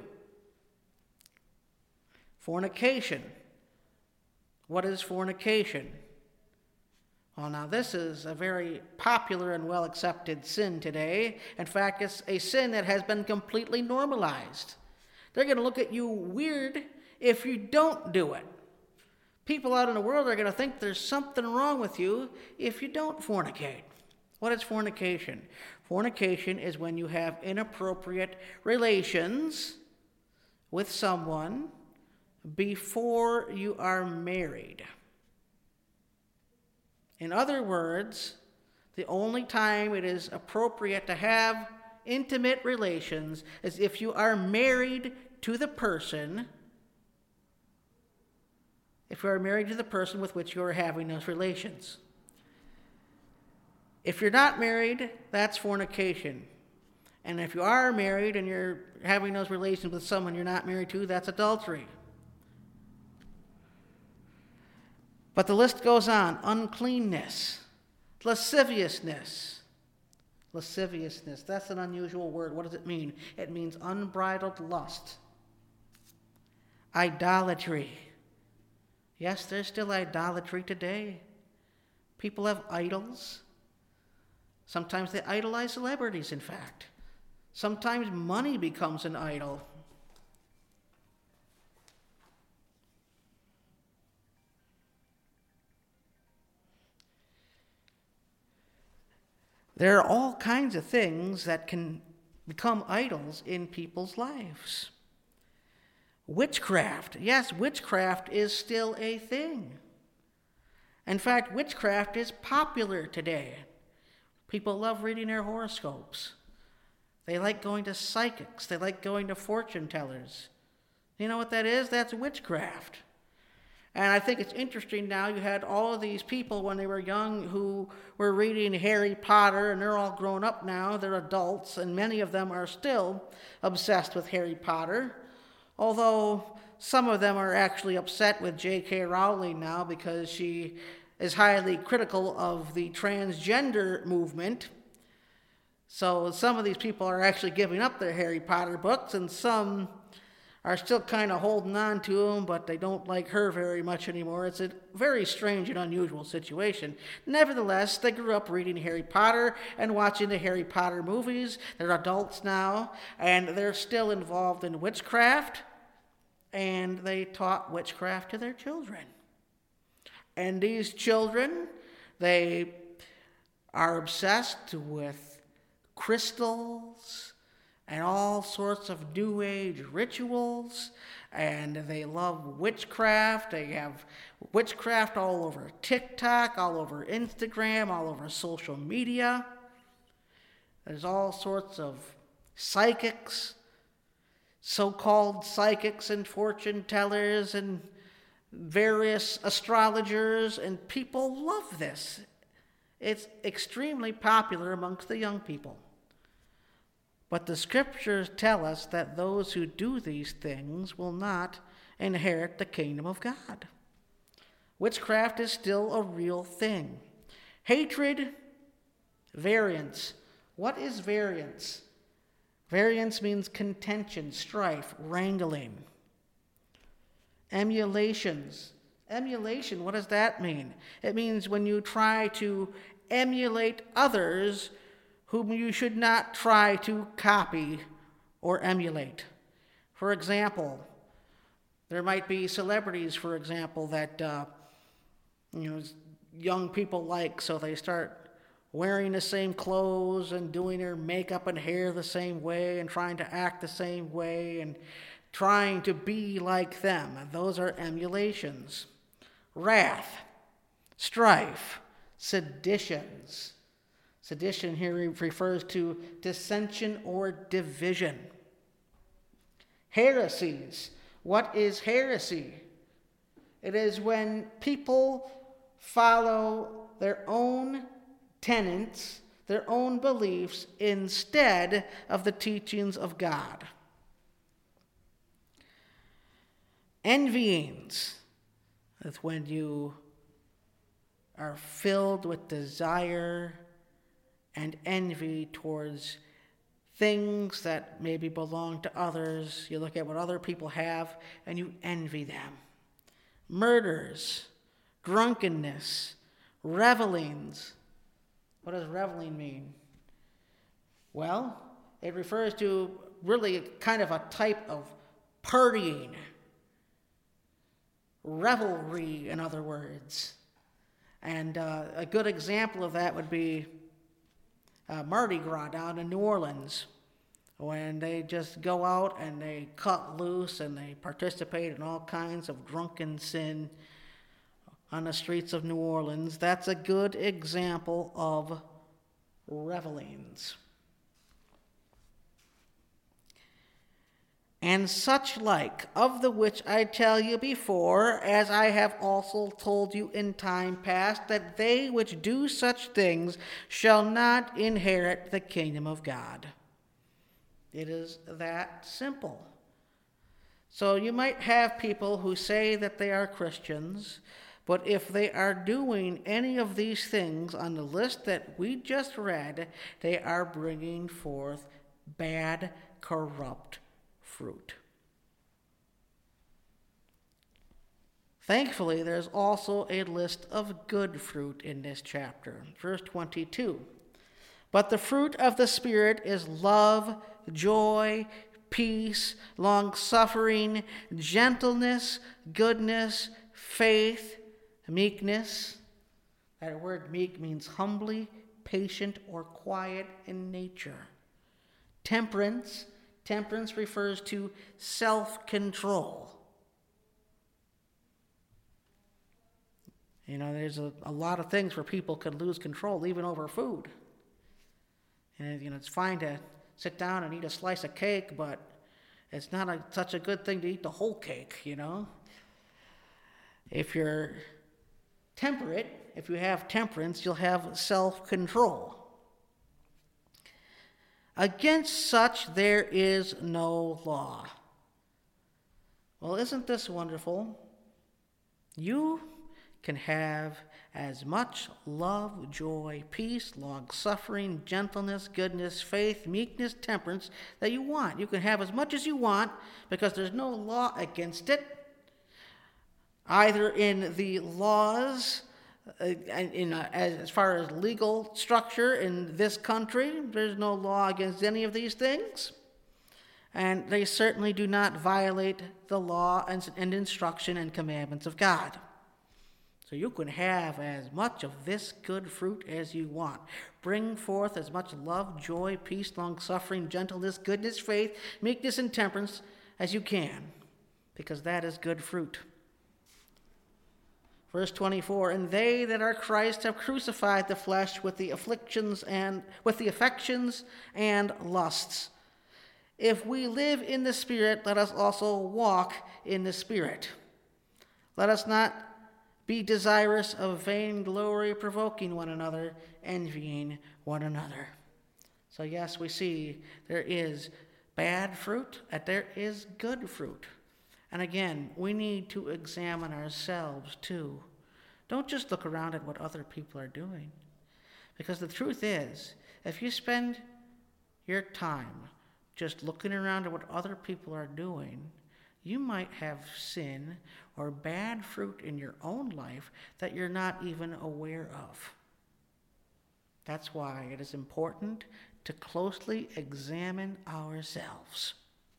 Fornication. What is fornication? Well, now this is a very popular and well-accepted sin today. In fact, it's a sin that has been completely normalized. They're going to look at you weird if you don't do it. People out in the world are going to think there's something wrong with you if you don't fornicate. What is fornication? Fornication is when you have inappropriate relations with someone before you are married. In other words, the only time it is appropriate to have intimate relations is if you are married to the person, if you are married to the person with which you are having those relations. If you're not married, that's fornication. And if you are married and you're having those relations with someone you're not married to, that's adultery. But the list goes on. Uncleanness, lasciviousness. Lasciviousness, that's an unusual word. What does it mean? It means unbridled lust. Idolatry. Yes, there's still idolatry today. People have idols. Sometimes they idolize celebrities, in fact. Sometimes money becomes an idol. There are all kinds of things that can become idols in people's lives. Witchcraft. Yes, witchcraft is still a thing. In fact, witchcraft is popular today. People love reading their horoscopes. They like going to psychics. They like going to fortune tellers. You know what that is? That's witchcraft. And I think it's interesting now, you had all of these people when they were young who were reading Harry Potter, and they're all grown up now, they're adults, and many of them are still obsessed with Harry Potter, although some of them are actually upset with J K Rowling now because she is highly critical of the transgender movement. So some of these people are actually giving up their Harry Potter books, and some are still kind of holding on to them, but they don't like her very much anymore. It's a very strange and unusual situation. Nevertheless, they grew up reading Harry Potter and watching the Harry Potter movies. They're adults now, and they're still involved in witchcraft, and they taught witchcraft to their children. And these children, they are obsessed with crystals and all sorts of New Age rituals, and they love witchcraft. They have witchcraft all over TikTok, all over Instagram, all over social media. There's all sorts of psychics, so-called psychics and fortune tellers and various astrologers, and people love this. It's extremely popular amongst the young people. But the scriptures tell us that those who do these things will not inherit the kingdom of God. Witchcraft is still a real thing. Hatred, variance. What is variance? Variance means contention, strife, wrangling. Emulations. Emulation, what does that mean? It means when you try to emulate others whom you should not try to copy or emulate. For example, there might be celebrities, for example, that uh, you know young people like, so they start wearing the same clothes and doing their makeup and hair the same way and trying to act the same way and trying to be like them. And those are emulations. Wrath, strife, seditions. Sedition here refers to dissension or division. Heresies. What is heresy? It is when people follow their own tenets, their own beliefs, instead of the teachings of God. Envyings. That's when you are filled with desire and envy towards things that maybe belong to others. You look at what other people have and you envy them. Murders, drunkenness, revelings. What does reveling mean? Well, it refers to really kind of a type of partying. Revelry, in other words. And uh, a good example of that would be Uh, Mardi Gras down in New Orleans, when they just go out and they cut loose and they participate in all kinds of drunken sin on the streets of New Orleans. That's a good example of revelings. And such like, of the which I tell you before, as I have also told you in time past, that they which do such things shall not inherit the kingdom of God. It is that simple. So you might have people who say that they are Christians, but if they are doing any of these things on the list that we just read, they are bringing forth bad, corrupt fruit. Thankfully, there's also a list of good fruit in this chapter. Verse twenty-two. But the fruit of the Spirit is love, joy, peace, long-suffering, gentleness, goodness, faith, meekness. That word meek means humbly, patient, or quiet in nature. Temperance. Temperance refers to self-control. You know, there's a, a lot of things where people can lose control, even over food. And, you know, it's fine to sit down and eat a slice of cake, but it's not a, such a good thing to eat the whole cake, you know. If you're temperate, if you have temperance, you'll have self-control. Against such there is no law. Well, isn't this wonderful? You can have as much love, joy, peace, long-suffering, gentleness, goodness, faith, meekness, temperance that you want. You can have as much as you want because there's no law against it. Either in the laws, uh, in, uh, as, as far as legal structure in this country, there's no law against any of these things. And they certainly do not violate the law and, and instruction and commandments of God. So you can have as much of this good fruit as you want. Bring forth as much love, joy, peace, long-suffering, gentleness, goodness, faith, meekness, and temperance as you can, because that is good fruit. Verse twenty-four, and they that are Christ have crucified the flesh with the afflictions and with the affections and lusts. If we live in the Spirit, let us also walk in the Spirit. Let us not be desirous of vainglory, provoking one another, envying one another. So yes, we see there is bad fruit and there is good fruit. And again, we need to examine ourselves too. Don't just look around at what other people are doing. Because the truth is, if you spend your time just looking around at what other people are doing, you might have sin or bad fruit in your own life that you're not even aware of. That's why it is important to closely examine ourselves.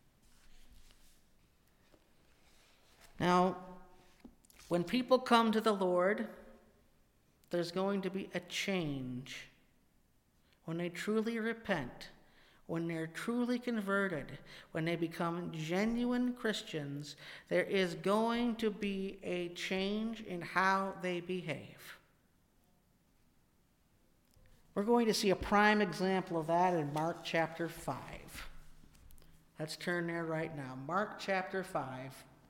Now, when people come to the Lord, there's going to be a change. When they truly repent, when they're truly converted, when they become genuine Christians, there is going to be a change in how they behave. We're going to see a prime example of that in Mark chapter five. Let's turn there right now. Mark chapter five.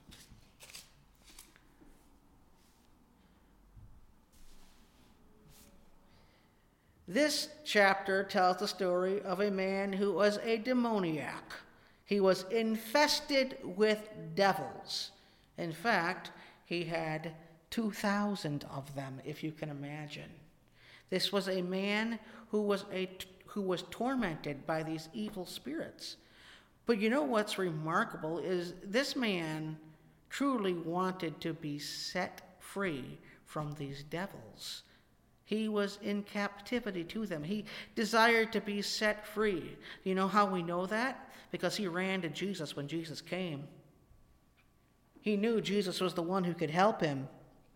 This chapter tells the story of a man who was a demoniac. He was infested with devils. In fact, he had two thousand of them, if you can imagine. This was a man who was a who was tormented by these evil spirits. But you know what's remarkable is this man truly wanted to be set free from these devils. He was in captivity to them. He desired to be set free. You know how we know that? Because he ran to Jesus when Jesus came. He knew Jesus was the one who could help him.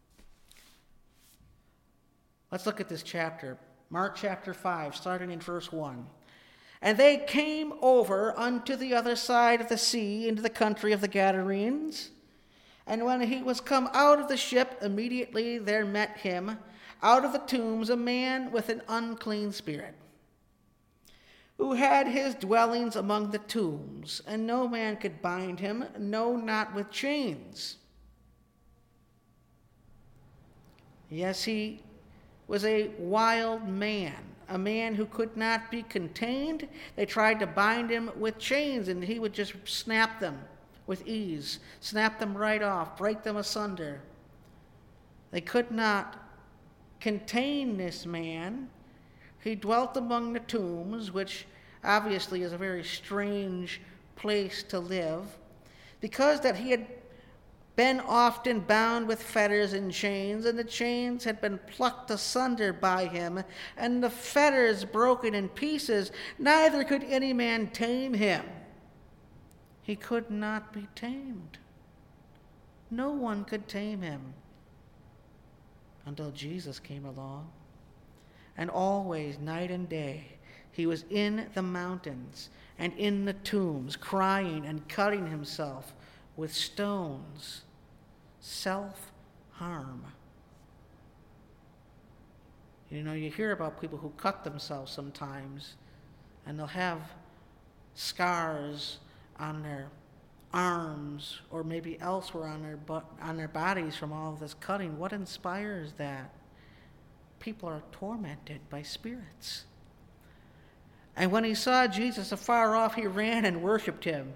Let's look at this chapter. Mark chapter five, starting in verse one. And they came over unto the other side of the sea, into the country of the Gadarenes. And when he was come out of the ship, immediately there met him out of the tombs a man with an unclean spirit, who had his dwellings among the tombs, and no man could bind him, no, not with chains. Yes, he was a wild man, a man who could not be contained. They tried to bind him with chains, and he would just snap them with ease, snap them right off, break them asunder. They could not contain this man. He dwelt among the tombs, which obviously is a very strange place to live, because that he had been often bound with fetters and chains, and the chains had been plucked asunder by him, and the fetters broken in pieces. Neither could any man tame him. He could not be tamed. No one could tame him until Jesus came along. And always, night and day, he was in the mountains and in the tombs, crying and cutting himself with stones. Self-harm. You know, you hear about people who cut themselves sometimes, and they'll have scars on their arms or maybe elsewhere on their bu- on their bodies from all of this cutting. What inspires that? People are tormented by spirits. And when he saw Jesus afar off, he ran and worshipped him.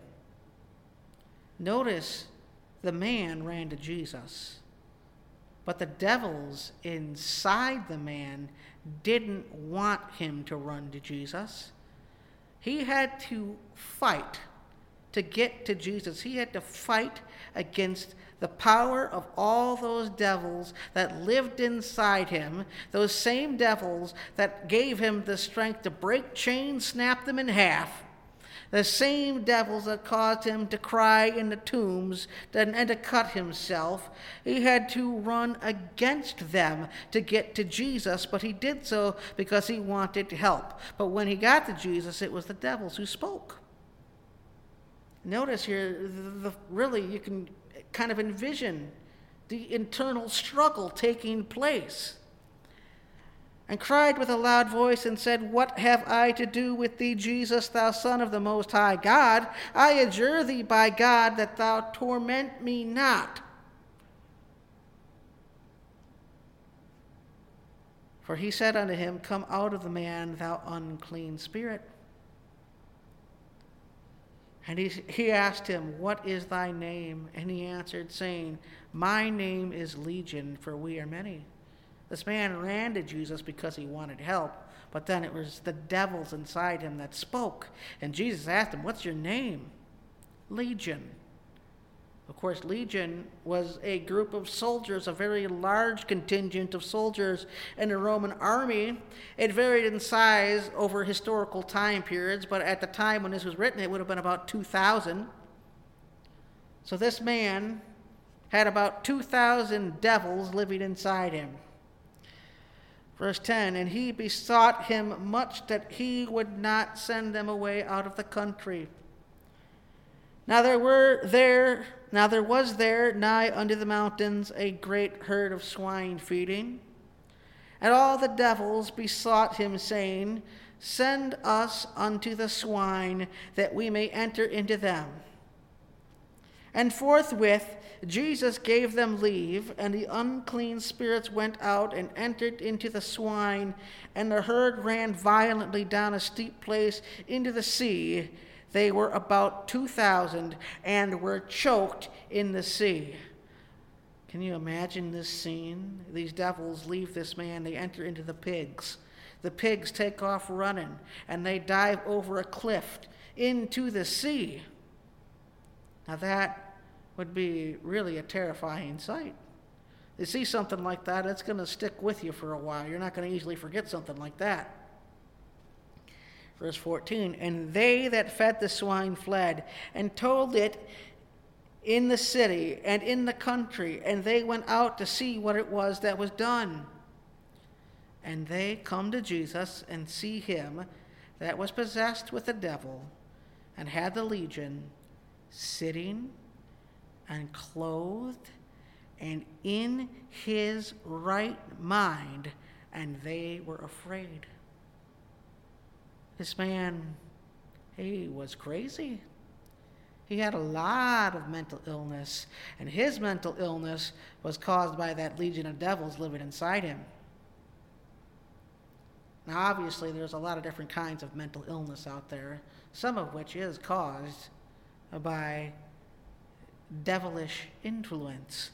Notice the man ran to Jesus, but the devils inside the man didn't want him to run to Jesus. He had to fight to get to Jesus. He had to fight against the power of all those devils that lived inside him, those same devils that gave him the strength to break chains, snap them in half, the same devils that caused him to cry in the tombs and to cut himself. He had to run against them to get to Jesus, but he did so because he wanted help. But when he got to Jesus, it was the devils who spoke. Notice here, the, the, really, you can kind of envision the internal struggle taking place. And cried with a loud voice and said, "What have I to do with thee, Jesus, thou Son of the Most High God? I adjure thee by God that thou torment me not." For he said unto him, "Come out of the man, thou unclean spirit." And he, he asked him, "What is thy name?" And he answered, saying, "My name is Legion, for we are many." This man ran to Jesus because he wanted help, but then it was the devils inside him that spoke. And Jesus asked him, "What's your name?" Legion. Of course, Legion was a group of soldiers, a very large contingent of soldiers in the Roman army. It varied in size over historical time periods, but at the time when this was written, it would have been about two thousand. So this man had about two thousand devils living inside him. Verse ten, and he besought him much that he would not send them away out of the country. Now there were there, now there was there nigh unto the mountains a great herd of swine feeding. And all the devils besought him, saying, Send us unto the swine, that we may enter into them. And forthwith Jesus gave them leave, and the unclean spirits went out and entered into the swine, and the herd ran violently down a steep place into the sea. They were about two thousand, and were choked in the sea. Can you imagine this scene? These devils leave this man, they enter into the pigs. The pigs take off running, and they dive over a cliff into the sea. Now that would be really a terrifying sight. You see something like that, it's going to stick with you for a while. You're not going to easily forget something like that. Verse fourteen, and they that fed the swine fled, and told it in the city and in the country, and they went out to see what it was that was done. And they come to Jesus and see him that was possessed with the devil, and had the legion, sitting and clothed and in his right mind, and they were afraid. This man, he was crazy. He had a lot of mental illness, and his mental illness was caused by that legion of devils living inside him. Now, obviously, there's a lot of different kinds of mental illness out there, some of which is caused by devilish influence.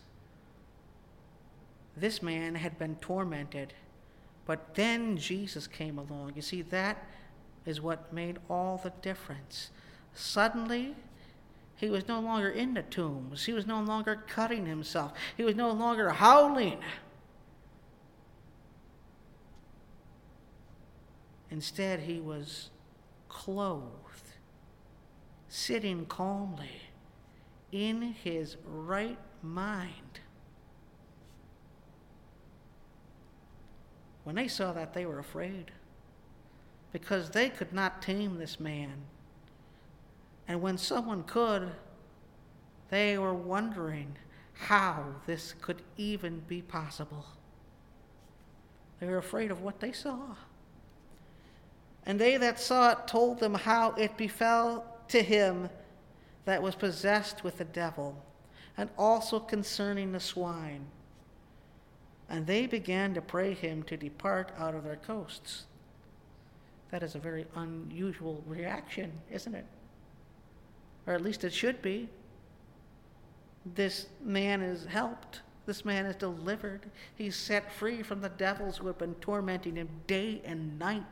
This man had been tormented, but then Jesus came along. You see, that is what made all the difference. Suddenly, he was no longer in the tombs. He was no longer cutting himself. He was no longer howling. Instead, he was clothed, sitting calmly in his right mind. When they saw that, they were afraid, because they could not tame this man. And when someone could, they were wondering how this could even be possible. They were afraid of what they saw. And they that saw it told them how it befell to him that was possessed with the devil, and also concerning the swine. And they began to pray him to depart out of their coasts. That is a very unusual reaction, isn't it? Or at least it should be. This man is helped. This man is delivered. He's set free from the devils who have been tormenting him day and night.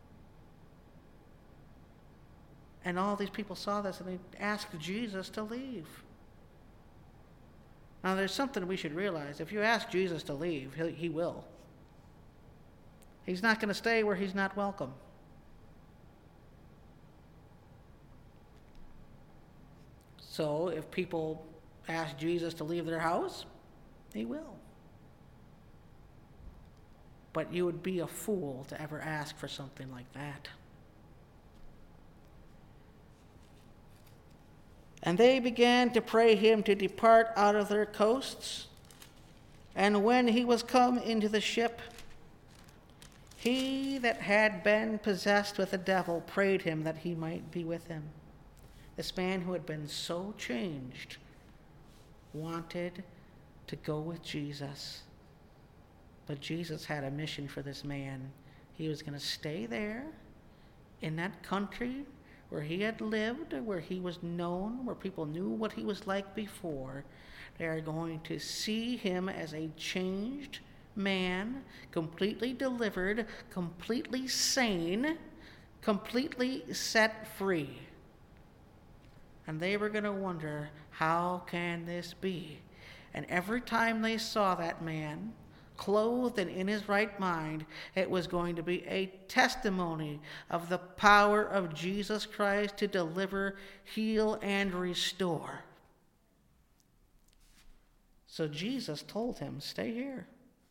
And all these people saw this, and they asked Jesus to leave. Now, there's something we should realize. If you ask Jesus to leave, he, he will. He's not going to stay where he's not welcome. So, if people ask Jesus to leave their house, he will. But you would be a fool to ever ask for something like that. And they began to pray him to depart out of their coasts. And when he was come into the ship, he that had been possessed with the devil prayed him that he might be with him. This man who had been so changed wanted to go with Jesus. But Jesus had a mission for this man. He was going to stay there in that country where he had lived, where he was known, where people knew what he was like before. They are going to see him as a changed man, completely delivered, completely sane, completely set free. And they were going to wonder, how can this be? And every time they saw that man, clothed and in his right mind, it was going to be a testimony of the power of Jesus Christ to deliver, heal, and restore. So Jesus told him, stay here.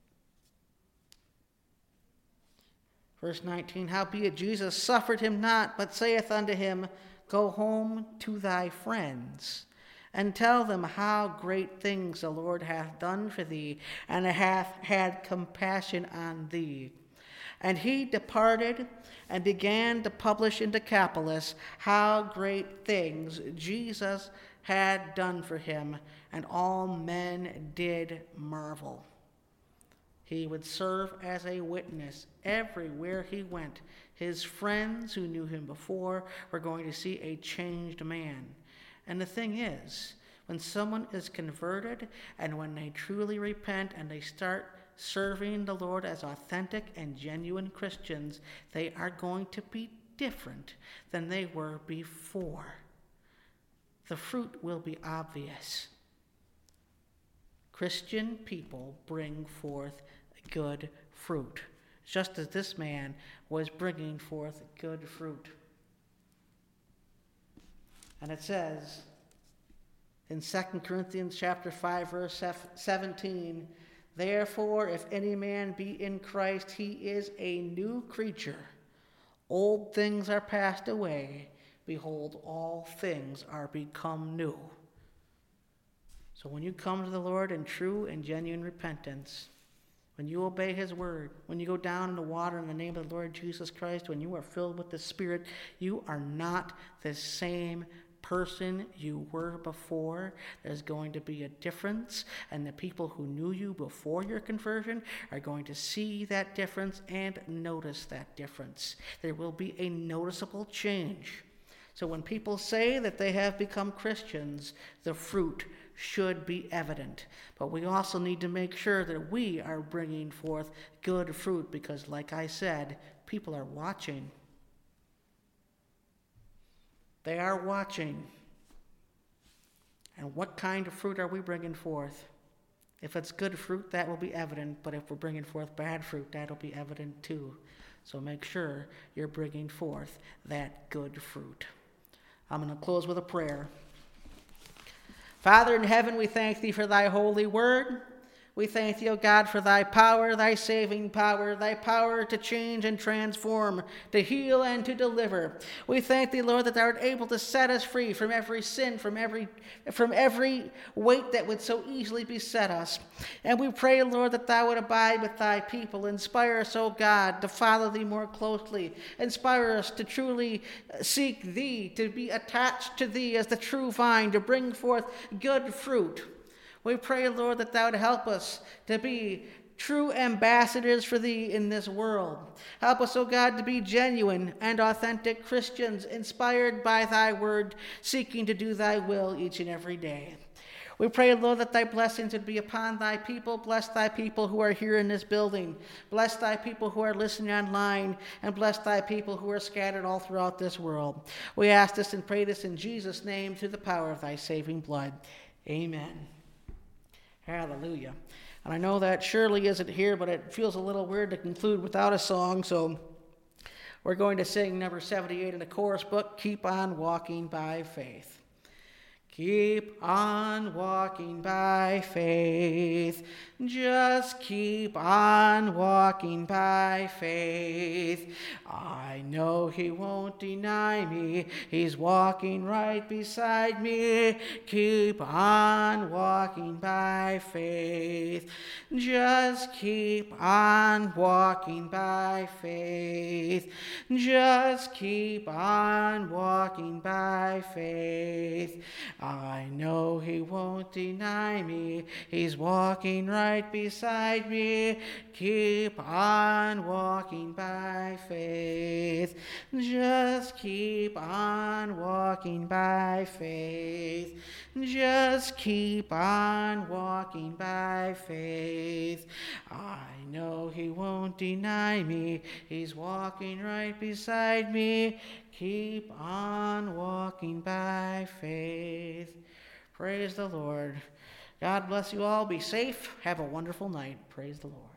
Verse nineteen, howbeit Jesus suffered him not, but saith unto him, go home to thy friends, and tell them how great things the Lord hath done for thee, and hath had compassion on thee. And he departed and began to publish in Decapolis how great things Jesus had done for him, and all men did marvel. He would serve as a witness everywhere he went. His friends who knew him before were going to see a changed man. And the thing is, when someone is converted and when they truly repent and they start serving the Lord as authentic and genuine Christians, they are going to be different than they were before. The fruit will be obvious. Christian people bring forth good fruit, just as this man was bringing forth good fruit. And it says in Second Corinthians chapter five, verse seventeen, therefore, if any man be in Christ, he is a new creature. Old things are passed away. Behold, all things are become new. So when you come to the Lord in true and genuine repentance, when you obey his word, when you go down in the water in the name of the Lord Jesus Christ, when you are filled with the Spirit, you are not the same person you were before. There's going to be a difference, and the people who knew you before your conversion are going to see that difference and notice that difference. There will be a noticeable change. So when people say that they have become Christians, the fruit should be evident. But we also need to make sure that we are bringing forth good fruit, because like I said, people are watching. They are watching. And what kind of fruit are we bringing forth? If it's good fruit, that will be evident. But if we're bringing forth bad fruit, that will be evident too. So make sure you're bringing forth that good fruit. I'm going to close with a prayer. Father in heaven, we thank thee for thy holy word. We thank thee, O God, for thy power, thy saving power, thy power to change and transform, to heal and to deliver. We thank thee, Lord, that thou art able to set us free from every sin, from every from every weight that would so easily beset us. And we pray, Lord, that thou would abide with thy people. Inspire us, O God, to follow thee more closely. Inspire us to truly seek thee, to be attached to thee as the true vine, to bring forth good fruit. We pray, Lord, that thou would help us to be true ambassadors for thee in this world. Help us, O God, to be genuine and authentic Christians, inspired by thy word, seeking to do thy will each and every day. We pray, Lord, that thy blessings would be upon thy people. Bless thy people who are here in this building. Bless thy people who are listening online. And bless thy people who are scattered all throughout this world. We ask this and pray this in Jesus' name through the power of thy saving blood. Amen. Hallelujah. And I know that Shirley isn't here, but it feels a little weird to conclude without a song, so we're going to sing number seventy-eight in the chorus book, Keep On Walking by Faith. Keep on walking by faith. Just keep on walking by faith. I know he won't deny me. He's walking right beside me. Keep on walking by faith. Just keep on walking by faith. Just keep on walking by faith. I know he won't deny me. He's walking right beside me. Keep on walking by faith. Just keep on walking by faith. Just keep on walking by faith. I know he won't deny me. He's walking right beside me. Keep on walking by faith. Praise the Lord. God bless you all. Be safe. Have a wonderful night. Praise the Lord.